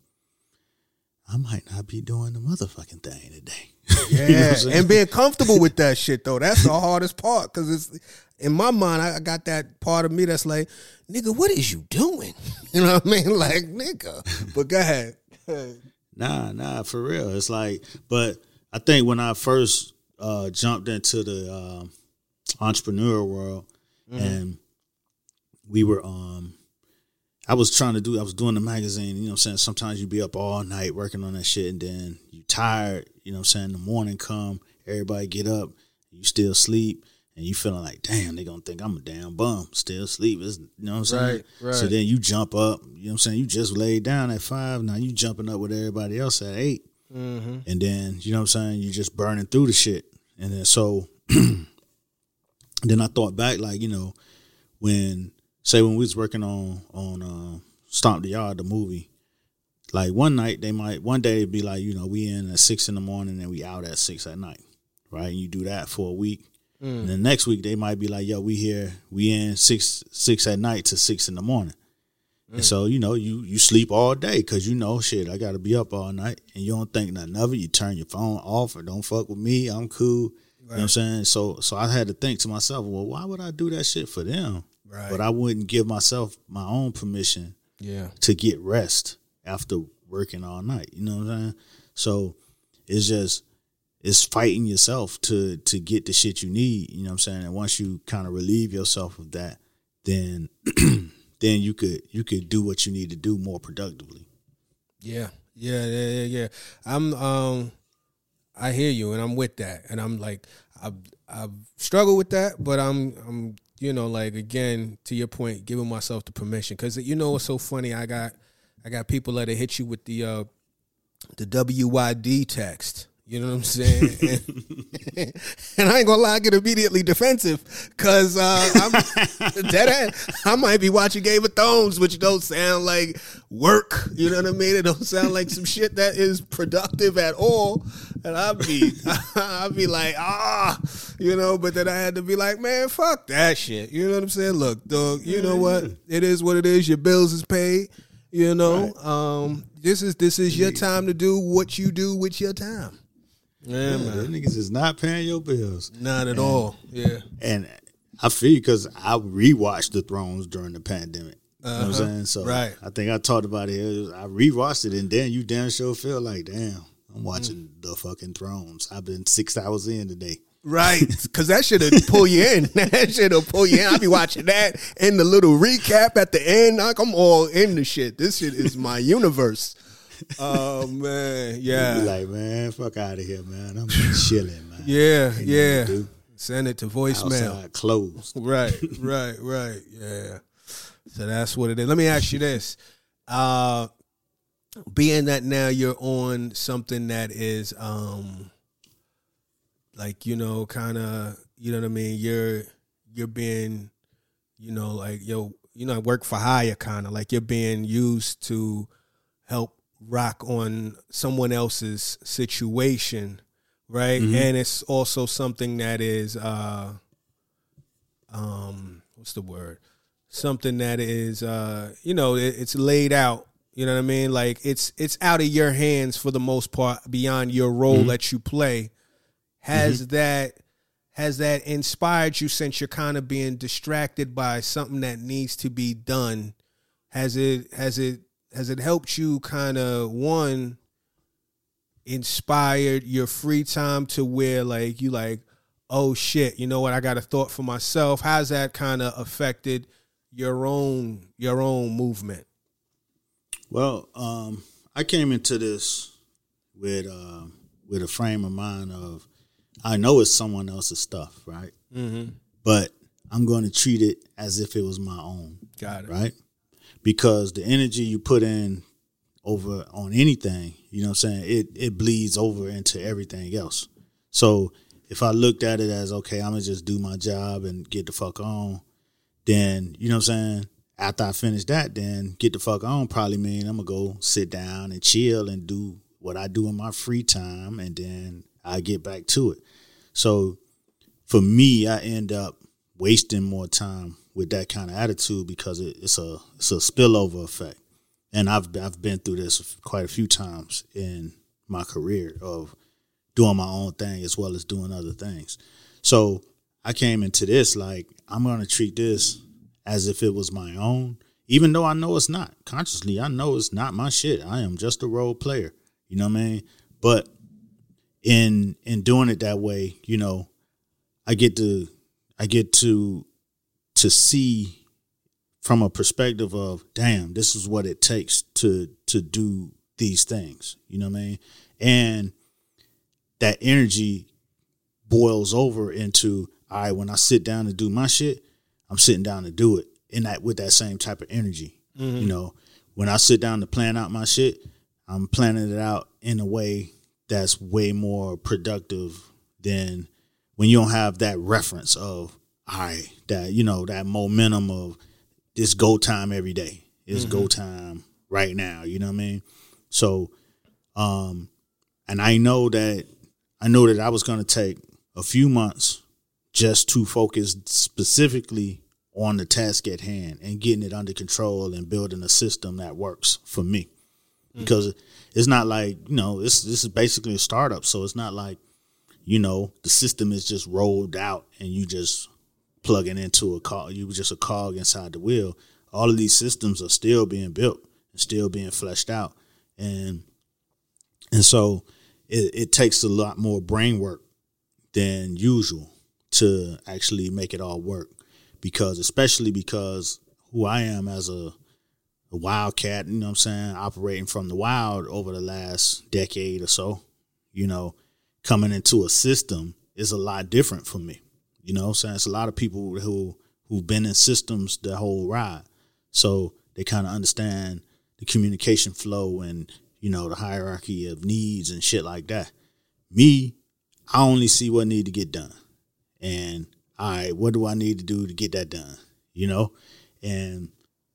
I might not be doing the motherfucking thing today. Yeah, you know and being comfortable with that shit, though. That's the hardest part, because it's, in my mind, I got that part of me that's like, nigga, what is you doing? You know what I mean? Like, nigga. But go ahead. Nah, for real. It's like, but I think when I first jumped into the entrepreneur world, and we were, I was doing the magazine, you know what I'm saying? Sometimes you be up all night working on that shit, and then you tired, you know what I'm saying? The morning come, everybody get up, you still sleep, and you feeling like, damn, they gonna think I'm a damn bum, still sleep. You know what I'm saying? Right. So then you jump up, you know what I'm saying? You just laid down at 5, now you jumping up with everybody else at 8. And then, you know what I'm saying, you just burning through the shit. And then so, then I thought back, like, you know, when we was working on Stomp the Yard, the movie, like one day it'd be like, you know, we in at 6 in the morning and we out at 6 at night, right? And you do that for a week. And then next week they might be like, yo, we in 6 at night to 6 in the morning. And so, you know, you sleep all day because, you know, shit, I got to be up all night, and you don't think nothing of it. You turn your phone off or don't fuck with me. I'm cool. Right. You know what I'm saying? So I had to think to myself, well, why would I do that shit for them? Right. But I wouldn't give myself my own permission to get rest after working all night. You know what I'm saying? So it's fighting yourself to get the shit you need. You know what I'm saying? And once you kind of relieve yourself of that, then then you could do what you need to do more productively. Yeah. I hear you, and I'm with that, and I'm like, I've struggled with that, but I'm you know, like, again, to your point, giving myself the permission, because, you know what's so funny? I got people that hit you with the WYD text. You know what I'm saying? And I ain't gonna lie, I get immediately defensive, because I'm dead ass. I might be watching Game of Thrones, which don't sound like work. You know what I mean? It don't sound like some shit that is productive at all. And I'd be like, but then I had to be like, man, fuck that shit. You know what I'm saying? Look, dog, you know what? It is what it is. Your bills is paid. You know, right. This is your time to do what you do with your time. Yeah, man. Them niggas is not paying your bills. Not at all. Yeah. And I feel because I rewatched The Thrones during the pandemic. You know what I'm saying? So right. I think I talked about it. I rewatched it, and then you damn sure feel like, damn, I'm watching the fucking Thrones. I've been 6 hours in today. Right, because that should have pull you in. That should have pull you in. I'll be watching that and the little recap at the end. Like, I'm all in the shit. This shit is my universe. Oh, man, yeah. You be like, man, fuck out of here, man. I'm chilling, man. Yeah. Send it to voicemail. Outside closed. Right. Yeah. So that's what it is. Let me ask you this. Being that now you're on something that is like, you know, kind of, you know what I mean? You're being, you know, like, work for hire kind of, like you're being used to help rock on someone else's situation, right? Mm-hmm. And it's also something that is, what's the word? Something that is, it's laid out. You know what I mean? Like it's out of your hands for the most part, beyond your role that you play. Has that inspired you, since you're kind of being distracted by something that needs to be done? Has it helped you kind of, one, inspired your free time to where like you like, oh shit, you know what, I got a thought for myself? How's that kind of affected your own movement? Well, I came into this with a frame of mind of, I know it's someone else's stuff, right? Mm-hmm. But I'm going to treat it as if it was my own. Got it. Right? Because the energy you put in over on anything, you know what I'm saying, it bleeds over into everything else. So if I looked at it as, okay, I'm going to just do my job and get the fuck on, then, you know what I'm saying, after I finish that, then get the fuck on probably mean I'm going to go sit down and chill and do what I do in my free time, and then I get back to it. So for me, I end up wasting more time with that kind of attitude because it's a spillover effect. And I've been through this quite a few times in my career of doing my own thing as well as doing other things. So I came into this like, I'm going to treat this as if it was my own, even though I know it's not. Consciously, I know it's not my shit. I am just a role player. You know what I mean? But in doing it that way, you know, I get to see from a perspective of, damn, this is what it takes to do these things. You know what I mean? And that energy boils over into, all right, when I sit down to do my shit, I'm sitting down to do it with that same type of energy. Mm-hmm. You know, when I sit down to plan out my shit, I'm planning it out in a way that's way more productive than when you don't have that reference of, all right, that, you know, that momentum of this go time every day. It's go time right now. You know what I mean? So, and I know that I was going to take a few months just to focus specifically on the task at hand and getting it under control and building a system that works for me. Because it's not like, you know, this is basically a startup. So it's not like, you know, the system is just rolled out and you just plug it into a cog. You were just a cog inside the wheel. All of these systems are still being built and still being fleshed out. And so it takes a lot more brain work than usual to actually make it all work. Especially because who I am as a wildcat, you know what I'm saying, operating from the wild over the last decade or so, you know, coming into a system is a lot different for me. You know what I'm saying? It's a lot of people who've been in systems the whole ride. So they kind of understand the communication flow and, you know, the hierarchy of needs and shit like that. Me, I only see what need to get done. And, all right, what do I need to do to get that done? You know? And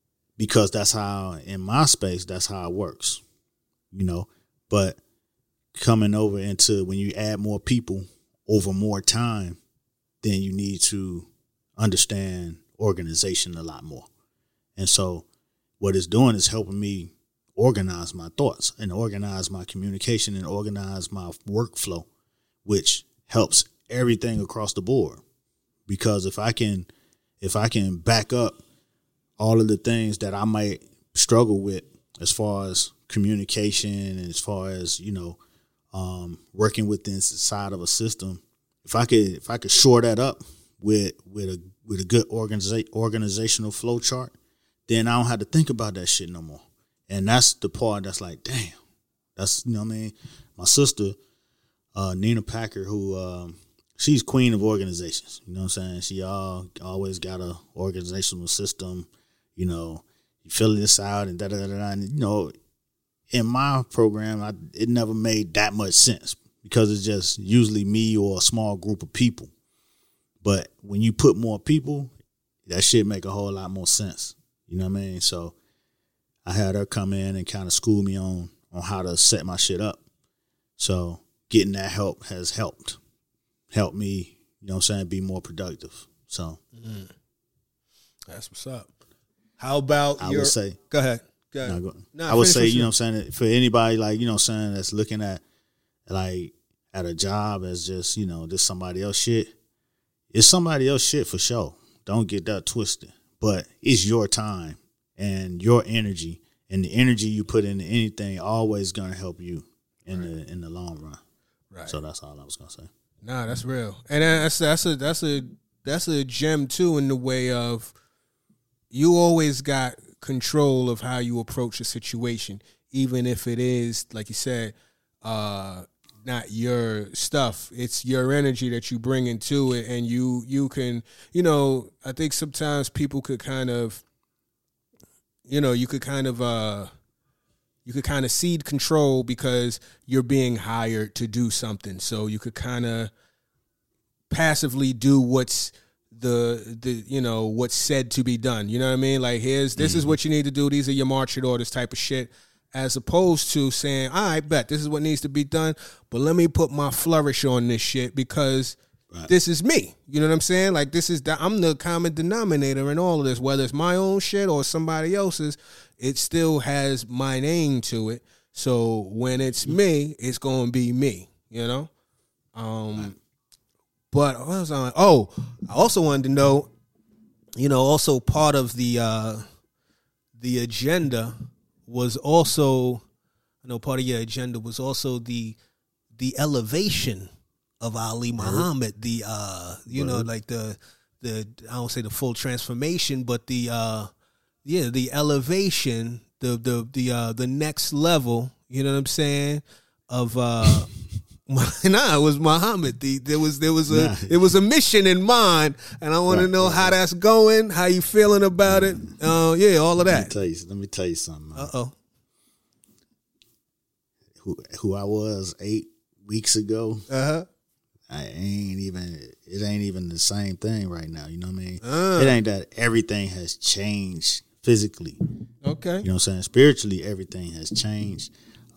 because that's how, in my space, that's how it works, you know? But coming over into when you add more people over more time, then you need to understand organization a lot more. And so what it's doing is helping me organize my thoughts and organize my communication and organize my workflow, which helps everything across the board. Because if I can back up all of the things that I might struggle with as far as communication and as far as, working within inside of a system, if I could shore that up with a good organizational flow chart, then I don't have to think about that shit no more. And that's the part that's like, damn, that's, my sister, Nina Packer, who, she's queen of organizations. You know what I'm saying? She always got a organizational system, you fill this out and da-da-da-da. And, in my program, it never made that much sense because it's just usually me or a small group of people. But when you put more people, that shit make a whole lot more sense. You know what I mean? So I had her come in and kind of school me on how to set my shit up. So getting that help has helped me, be more productive. So that's what's up. How about I would say, go ahead. I would say, for anybody like, that's looking at a job as just, this somebody else shit. It's somebody else shit for sure. Don't get that twisted. But it's your time and your energy, and the energy you put into anything always gonna help you in the long run. Right. So that's all I was gonna say. Nah, that's real, and that's a gem too, in the way of you always got control of how you approach a situation, even if it is, like you said, not your stuff. It's your energy that you bring into it, and you can, I think sometimes people could kind of, you could kind of cede control because you're being hired to do something. So you could kind of passively do what's what's said to be done. You know what I mean? Like, this is what you need to do. These are your marching orders type of shit. As opposed to saying, all right, bet this is what needs to be done, but let me put my flourish on this shit because this is me. You know what I'm saying? Like, I'm the common denominator in all of this. Whether it's my own shit or somebody else's, it still has my name to it. So when it's me, it's going to be me, But what was I? Oh, I also wanted to know, also part of the agenda was also, part of your agenda was also the elevation of Ali Muhammad. The like the I don't say the full transformation, but the elevation, the next level. You know what I'm saying? Of it was Muhammad. There was a mission in mind, and I want to know how that's going. How you feeling about it? All of that. Let me tell you something. Who I was 8 weeks ago. It ain't even the same thing right now. You know what I mean? It ain't that everything has changed physically. Okay. You know what I'm saying? Spiritually, everything has changed.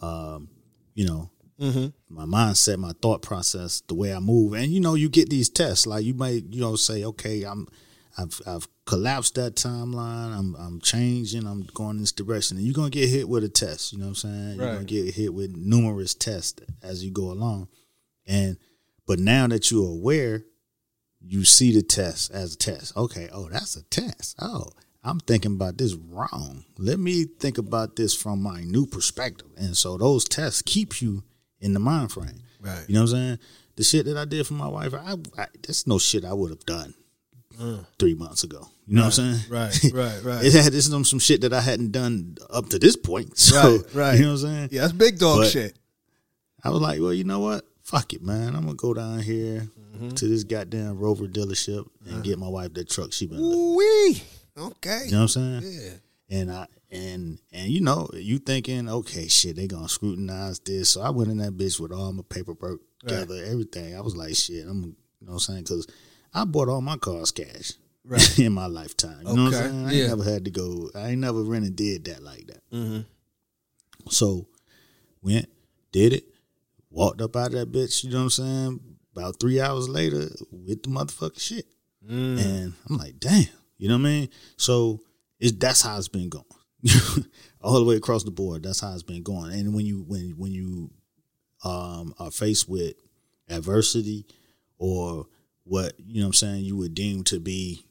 My mindset, my thought process, the way I move. And, you get these tests. Like, you might, say, okay, I've collapsed that timeline. I'm changing. I'm going in this direction. And you're going to get hit with a test. You know what I'm saying? You're going to get hit with numerous tests as you go along. But now that you're aware, you see the test as a test. Okay, that's a test. I'm thinking about this wrong. Let me think about this from my new perspective. And so those tests keep you in the mind frame. Right. You know what I'm saying? The shit that I did for my wife, that's no shit I would have done 3 months ago. You know what I'm saying? Right. This is some shit that I hadn't done up to this point. So, right. You know what I'm saying? Yeah, that's big dog shit. I was like, well, you know what? Fuck it, man. I'm going to go down here to this goddamn Rover dealership and get my wife that truck she been looking. Wee. Okay. You know what I'm saying? Yeah. And you thinking, okay, shit, they gonna scrutinize this. So I went in that bitch with all my paperwork together, everything. I was like, shit, you know what I'm saying? Because I bought all my cars cash in my lifetime. You know what I'm saying? I ain't never had to go. I ain't never really did that like that. So went, did it, Walked up out of that bitch, you know what I'm saying? About 3 hours later with the motherfucking shit. And I'm like, damn, you know what I mean? So that's how it's been going. All the way across the board, that's how it's been going. And when you are faced with adversity or what, you know what I'm saying, you would deem to be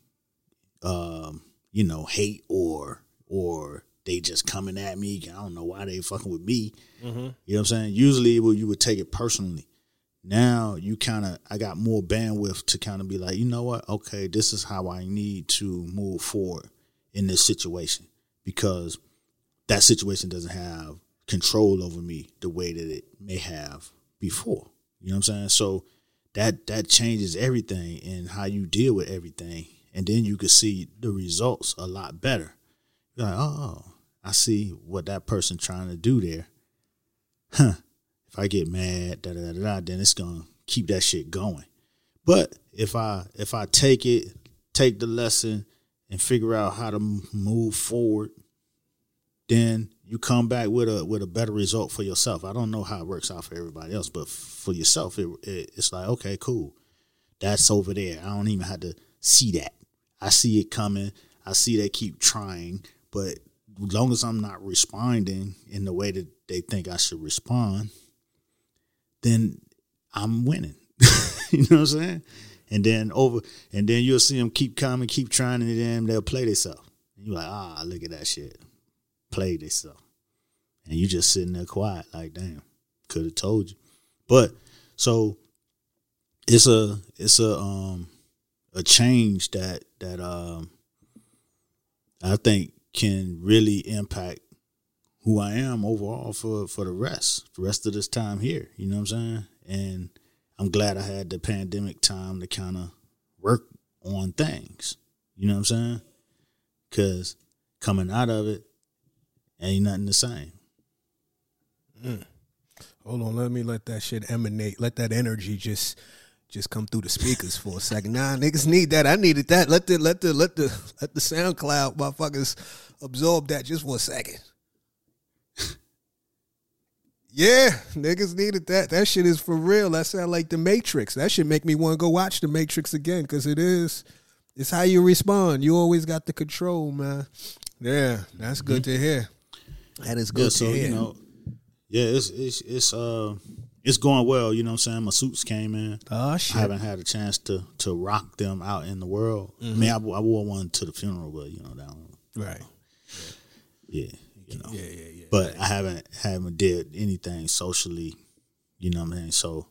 hate or they just coming at me. I don't know why they fucking with me. You know what I'm saying? Usually you would take it personally. Now I got more bandwidth to kind of be like, you know what? Okay, this is how I need to move forward in this situation because that situation doesn't have control over me the way that it may have before. You know what I'm saying? So that changes everything and how you deal with everything. And then you can see the results a lot better. You're like, oh, I see what that person trying to do there. If I get mad, then it's gonna keep that shit going. But if I take the lesson and figure out how to move forward, then you come back with a better result for yourself. I don't know how it works out for everybody else, but for yourself, it's like, okay, cool. That's over there. I don't even have to see that. I see it coming. I see they keep trying, but as long as I'm not responding in the way that they think I should respond, then I'm winning. You know what I'm saying? And then you'll see them keep coming, keep trying, and then they'll play themselves. And you're like, look at that shit. Play themselves. And you just sitting there quiet, like, damn, could have told you. But so it's a change that I think can really impact who I am overall for the rest of this time here. You know what I'm saying? And I'm glad I had the pandemic time to kind of work on things. You know what I'm saying? Because coming out of it ain't nothing the same. Hold on, let me let that shit emanate. Let that energy just come through the speakers for a second. Nah, niggas need that. I needed that. Let the SoundCloud motherfuckers absorb that just for a second. Yeah, niggas needed that. That shit is for real. That sound like The Matrix. That should make me want to go watch The Matrix again because it's how you respond. You always got the control, man. Yeah, that's good to hear. That is good to hear. You know, it's going well. You know what I'm saying? My suits came in. Oh shit! I haven't had a chance to rock them out in the world. I mean, I wore one to the funeral, but you know that one. Right. Yeah. You know. Yeah. But I haven't did anything socially. You know what I mean? So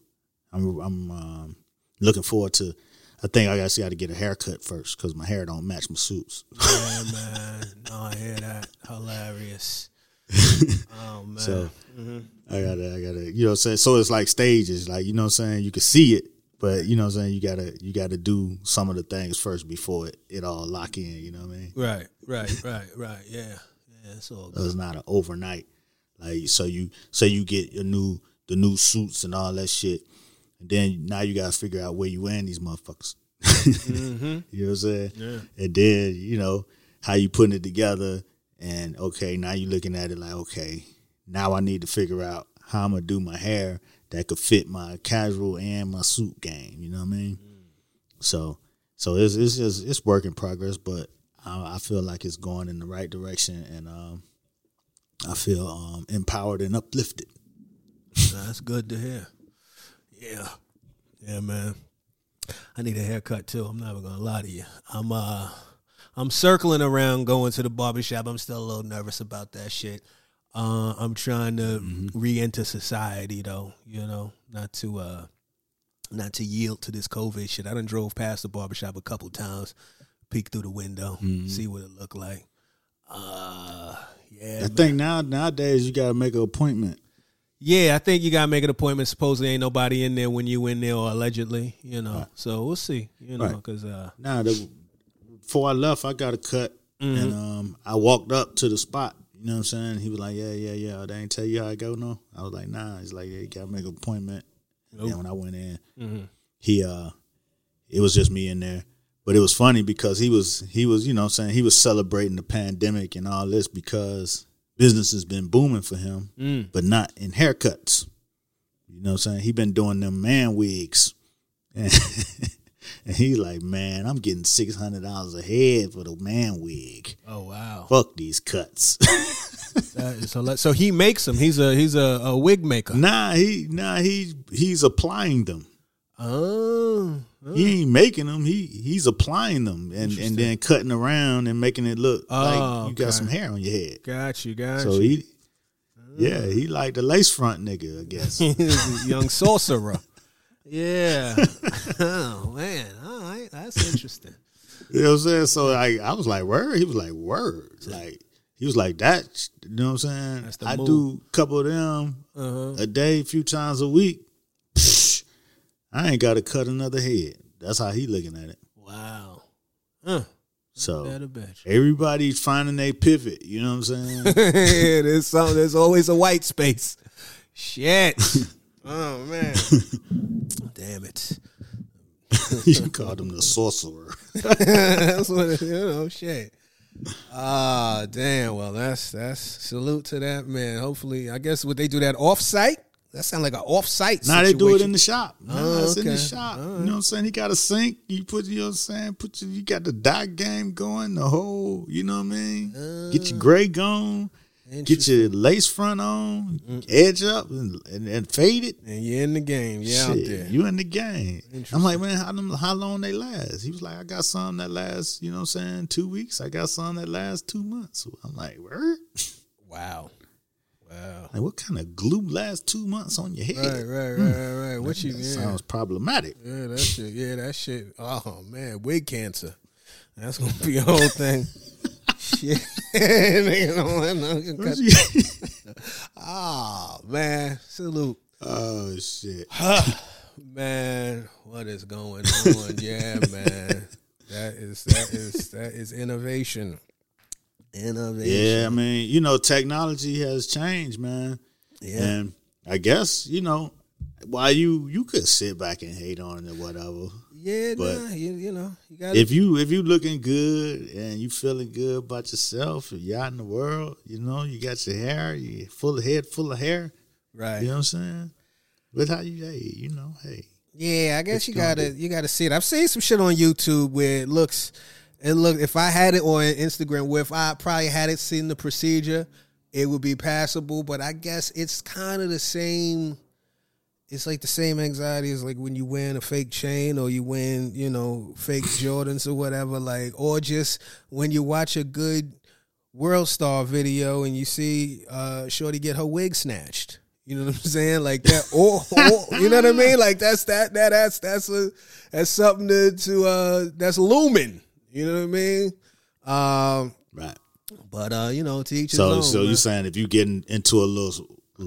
I'm looking forward to. I think I got to get a haircut first because my hair don't match my suits. Yeah, man. No, I hear that. Hilarious. Oh man. So I gotta, you know what I'm saying? So it's like stages, like, you know what I'm saying? You can see it, but you know what I'm saying? You gotta do some of the things first before it all lock in, you know what I mean? Right. Yeah. Yeah, it's all good. It's not an overnight. Like, so you get the new suits and all that shit, and then now you gotta figure out where you wearing these motherfuckers. You know what I'm saying? Yeah. And then, you know, how you putting it together. And, okay, now you're looking at it like, okay, now I need to figure out how I'm going to do my hair that could fit my casual and my suit game. You know what I mean? So it's work in progress, but I feel like it's going in the right direction, and I feel empowered and uplifted. That's good to hear. Yeah, man. I need a haircut, too. I'm not even going to lie to you. I'm circling around going to the barbershop. I'm still a little nervous about that shit. I'm trying to re-enter society, though, you know, not to yield to this COVID shit. I done drove past the barbershop a couple times, peek through the window, see what it looked like. Yeah, I think nowadays you got to make an appointment. Yeah, I think you got to make an appointment. Supposedly ain't nobody in there when you in there, or allegedly, you know. Right. So we'll see, you know, because before I left, I got a cut, and I walked up to the spot. You know what I'm saying? He was like, yeah. They ain't tell you how I go, no? I was like, nah. He's like, yeah, you got to make an appointment. And when I went in, it was just me in there. But it was funny because he was, you know what I'm saying, he was celebrating the pandemic and all this because business has been booming for him, but not in haircuts. You know what I'm saying? He been doing them man wigs. And he like, man, I'm getting $600 a head for the man wig. Oh wow! Fuck these cuts. So he makes them. He's a wig maker. He's applying them. Oh, He ain't making them. He's applying them and then cutting around and making it look like you got some hair on your head. Got you. So he like the lace front nigga, I guess. He's a young sorcerer. Yeah. Oh man. All right. That's interesting. You know what I'm saying? So I was like, word? He was like, word. Like, he was like, that, you know what I'm saying? I do a couple of them a day, a few times a week. Psh, I ain't got to cut another head. That's how he looking at it. Wow. So everybody's finding their pivot. You know what I'm saying? Yeah, there's always a white space. Shit. Oh, man. Damn it. You called him the sorcerer. That's what shit. Damn. Well, that's salute to that, man. Hopefully, I guess would they do that off-site? That sound like an off-site situation. They do it in the shop. It's okay. in the shop. Right. You know what I'm saying? He got a sink. You put, you know what I'm saying? You got the dot game going, the whole, you know what I mean? Get your gray going. Get your lace front on, edge up, and fade it. And you're in the game. Yeah, out there. You in the game. I'm like, man, how long they last? He was like, I got some that last, you know what I'm saying, 2 weeks. I got some that last 2 months. I'm like, word? Wow. Like, what kind of glue lasts 2 months on your head? Right. What sounds problematic. Yeah, that shit. Oh, man, wig cancer. That's going to be a whole thing. Shit. Oh, man. Salute. Oh, shit. Man, what is going on? Yeah, man. That is innovation. Yeah, I mean, you know, technology has changed, man. Yeah. And I guess, you know, while you could sit back and hate on it or whatever. Yeah, but you know, you got if you looking good and you feeling good about yourself, and you're out in the world, you know, you got your hair, you full of hair, right? You know what I'm saying? But how you know, yeah, I guess you gotta see it. I've seen some shit on YouTube where it looks. If I had it on Instagram, where if I probably had it seen the procedure, it would be passable. But I guess it's kind of the same. It's like the same anxiety as like when you wearing a fake chain or you wearing, you know, fake Jordans or whatever, like, or just when you watch a good World Star video and you see Shorty get her wig snatched. You know what I'm saying? Like that, or you know what I mean? Like that's something to that's looming. You know what I mean? Right. But you know, to each his own. So you're saying if you getting into a little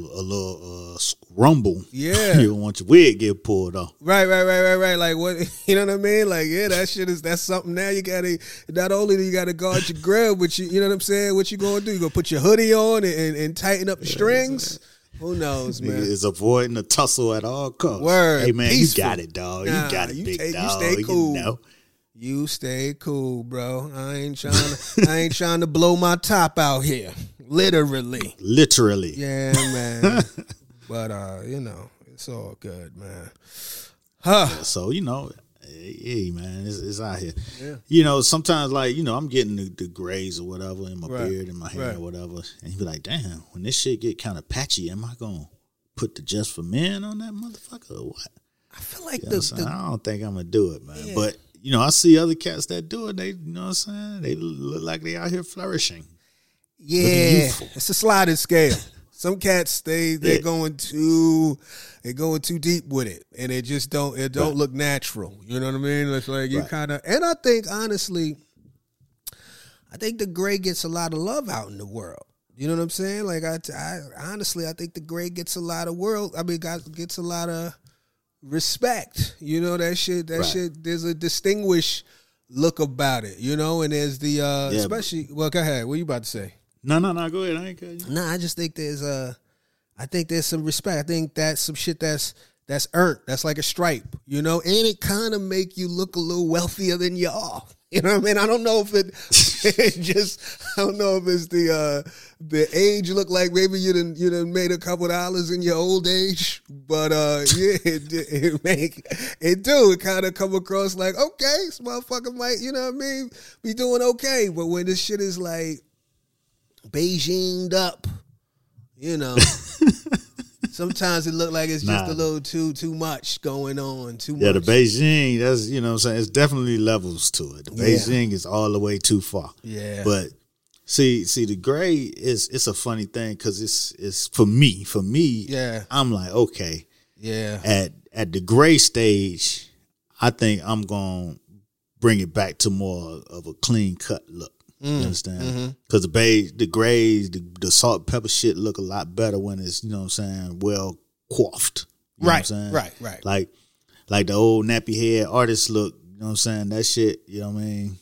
rumble, yeah, you don't want your wig get pulled off. Right. Like what? You know what I mean? Like, yeah, that's something. Now you gotta not only do you gotta guard your grill, but you know what I'm saying? What you gonna do? You gonna put your hoodie on and tighten up the strings? Who knows, man? Is avoiding the tussle at all costs. Word. Hey man, peaceful. You got it, dog. You got it, big dog. You stay cool. You know? You stay cool, bro. I ain't trying to blow my top out here. Literally. Yeah, man. But you know, it's all good, man. So, you know, hey man, it's out here. Yeah. You know, sometimes like, you know, I'm getting the grays or whatever in my beard and my hair or whatever. And you be like, damn, when this shit get kind of patchy, am I gonna put the Just for Men on that motherfucker or what? I feel like I don't think I'm gonna do it, man. Yeah. But you know, I see other cats that do it. They, you know what I'm saying? They look like they out here flourishing. Yeah, it's a sliding scale. Some cats they're going too deep with it, and it just don't look natural. You know what I mean? It's like you kind of, and I think honestly, the gray gets a lot of love out in the world. You know what I'm saying? Like I honestly, I think the gray gets a lot of gets a lot of respect. You know that shit. Shit. There's a distinguished look about it. You know, and there's the especially. Well, go ahead. What you about to say? No. Go ahead. I ain't got you. No, I just think there's some respect. I think that's some shit that's that's earned. That's like a stripe, you know, and it kind of make you look a little wealthier than you are. You know what I mean? I don't know if I don't know if it's the age look like maybe you done made a couple dollars in your old age, but yeah, it kind of come across like, okay, this motherfucker might, you know what I mean, be doing okay, but when this shit is like Beijinged up, you know. Sometimes it look like it's just a little too much going on. Too much. Yeah, the Beijing, that's, you know what I'm saying, it's definitely levels to it. The Beijing is all the way too far. Yeah. But see the gray it's a funny thing because it's for me. Yeah. I'm like, okay. Yeah. At the gray stage, I think I'm gonna bring it back to more of a clean cut look. You understand? Because the grays, the salt and pepper shit look a lot better when it's, you know what I'm saying, well coiffed. You know what I'm saying? Right. Like the old nappy head artist look, you know what I'm saying? That shit, you know what I mean?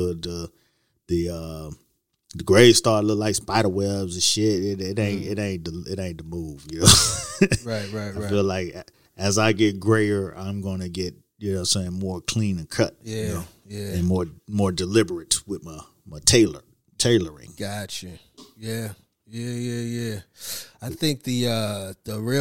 The grays start to look like spider webs and shit. It ain't the move, you know. Right. I feel like as I get grayer, I'm gonna get, you know what I'm saying, more clean and cut. Yeah. You know? Yeah. And more deliberate with my tailoring. Gotcha. Yeah. I think the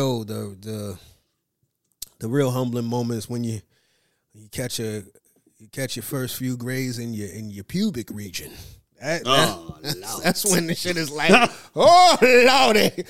real humbling moments when you catch your first few grays in your pubic region. That's when the shit is like, oh lordy.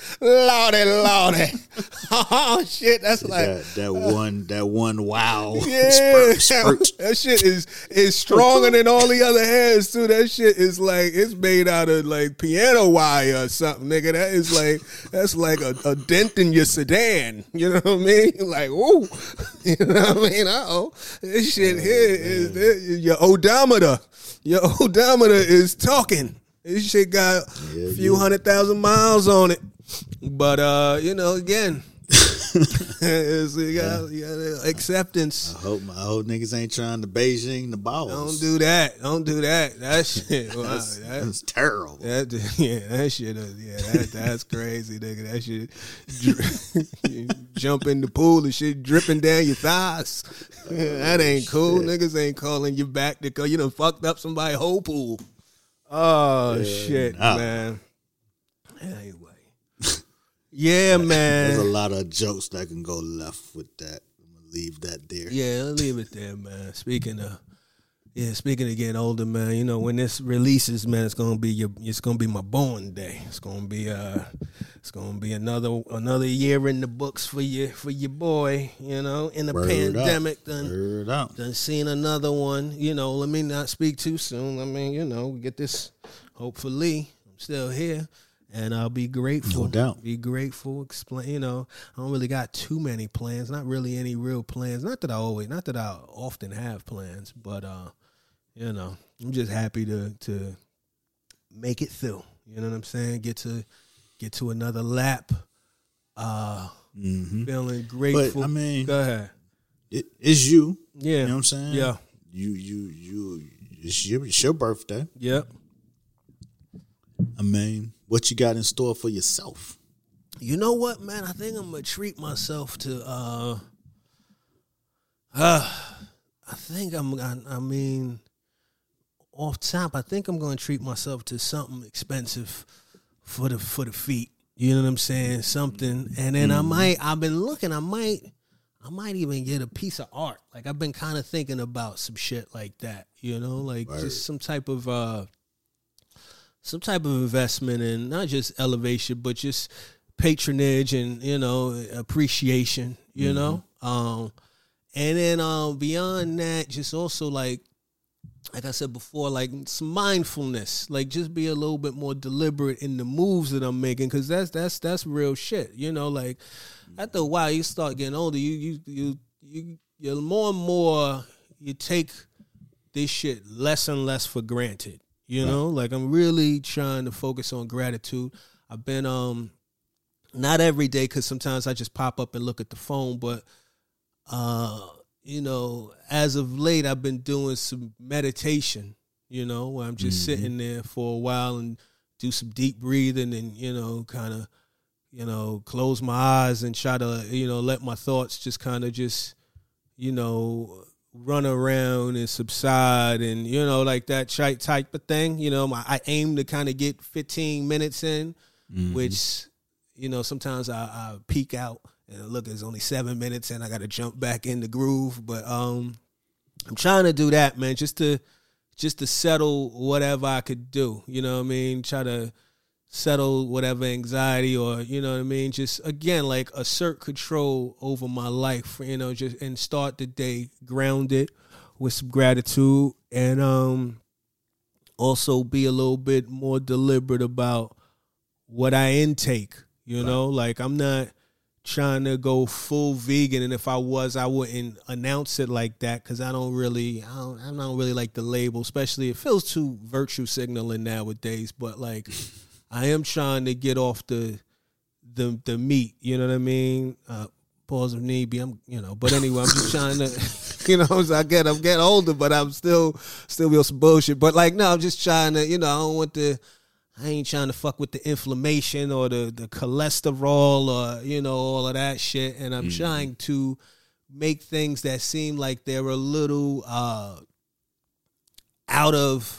Oh shit, that's like that one wow. Yeah, spurt. That shit is stronger than all the other hairs too. That shit is like, it's made out of like piano wire or something, nigga. That's like a dent in your sedan. You know what I mean? Like, ooh, you know what I mean? This shit here is your odometer. Your odometer is talking. This shit got a few 100,000 miles on it. But, you know, again, you got acceptance. I hope niggas ain't trying to Beijing the balls. Don't do that. That shit. Wow, that's terrible. That shit. That's crazy, nigga. That shit. Jump in the pool and shit dripping down your thighs. That ain't cool. Shit. Niggas ain't calling you back to go. You done fucked up somebody's whole pool. Oh shit, man. Anyway. Yeah, man. There's a lot of jokes that can go left with that. I'm gonna leave that there. Yeah, I'll leave it there, man. Speaking of getting older, man, you know, when this releases, man, it's gonna be my born day. It's gonna be another year in the books for your boy, you know, in the pandemic. Done seen another one, you know, let me not speak too soon. I mean, you know, get this, hopefully, I'm still here. And I'll be grateful. No doubt. Be grateful. Explain. You know, I don't really got too many plans. Not really any real plans. Not that I often have plans, but you know, I'm just happy to make it through. You know what I'm saying? Get to another lap. Feeling grateful. But I mean, go ahead. It's you. Yeah. You know what I'm saying? Yeah. You. It's your birthday. Yep. I mean, what you got in store for yourself? You know what, man? I think I'm gonna treat myself to. I mean, off top, I think I'm gonna treat myself to something expensive for the feet. You know what I'm saying? Something, and then I might even get a piece of art. Like, I've been kind of thinking about some shit like that. You know, like just some type of investment in not just elevation, but just patronage and, you know, appreciation, you know? And then beyond that, just also like I said before, like some mindfulness, like just be a little bit more deliberate in the moves that I'm making, because that's real shit, you know? Like after a while, you start getting older, you're more and more, you take this shit less and less for granted. You know, like I'm really trying to focus on gratitude. I've been, not every day, because sometimes I just pop up and look at the phone, but, you know, as of late, I've been doing some meditation, you know, where I'm just sitting there for a while and do some deep breathing and, you know, kind of, you know, close my eyes and try to, you know, let my thoughts just kind of just, you know, run around and subside and, you know, like that type of thing. You know, I aim to kind of get 15 minutes in, which, you know, sometimes I peak out and look, it's only 7 minutes and I got to jump back in the groove. But I'm trying to do that, man, just to settle whatever I could do. You know what I mean? Try to settle whatever anxiety or, you know what I mean? Just, again, like assert control over my life, you know, just and start the day grounded with some gratitude and also be a little bit more deliberate about what I intake, you know? Like I'm not trying to go full vegan, and if I was, I wouldn't announce it like that because I don't really like the label, especially it feels too virtue signaling nowadays, but like I am trying to get off the meat, you know what I mean? Pause if need be. But anyway, I'm just trying to, you know, as I'm getting older, but I'm still be on some bullshit. But like, no, I'm just trying to, you know, I ain't trying to fuck with the inflammation or the cholesterol or, you know, all of that shit. And I'm trying to make things that seem like they're a little out of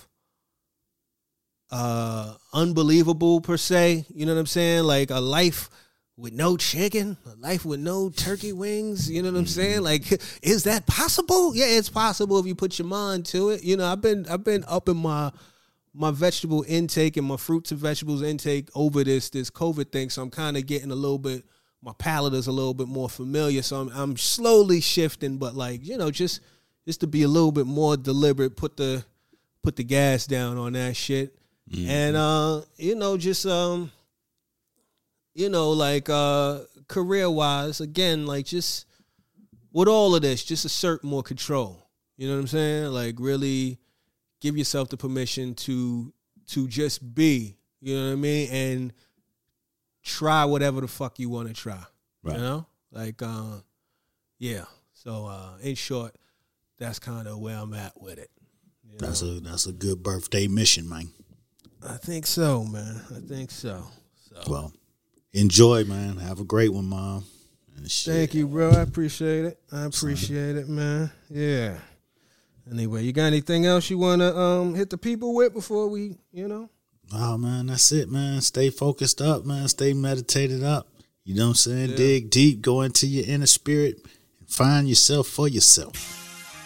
unbelievable per se, you know what I'm saying? Like a life with no chicken, a life with no turkey wings, you know what I'm saying? Like, is that possible? Yeah, it's possible if you put your mind to it. You know, I've been up in my vegetable intake and my fruits and vegetables intake over this COVID thing, so I'm kind of getting a little bit, my palate is a little bit more familiar, so I'm slowly shifting, but like, you know, just to be a little bit more deliberate, put the gas down on that shit. And, you know, just, you know, like, career-wise, again, like, just, with all of this, just assert more control. You know what I'm saying? Like, really give yourself the permission to just be, you know what I mean? And try whatever the fuck you want to try, right. You know? Like, yeah. So, in short, that's kind of where I'm at with it. That's a good birthday mission, man. I think so, man. I think so. Well, enjoy, man. Have a great one, Mom. And shit. Thank you, bro. I appreciate it. It, man. Yeah. Anyway, you got anything else you want to hit the people with before we, you know? Oh, man, that's it, man. Stay focused up, man. Stay meditated up. You know what I'm saying? Yeah. Dig deep. Go into your inner spirit and find yourself for yourself.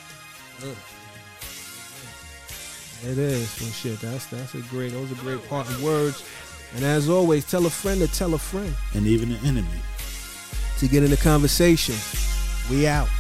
It is. Well, shit, those are great parting words. And as always, tell a friend to tell a friend. And even an enemy. To get in the conversation. We out.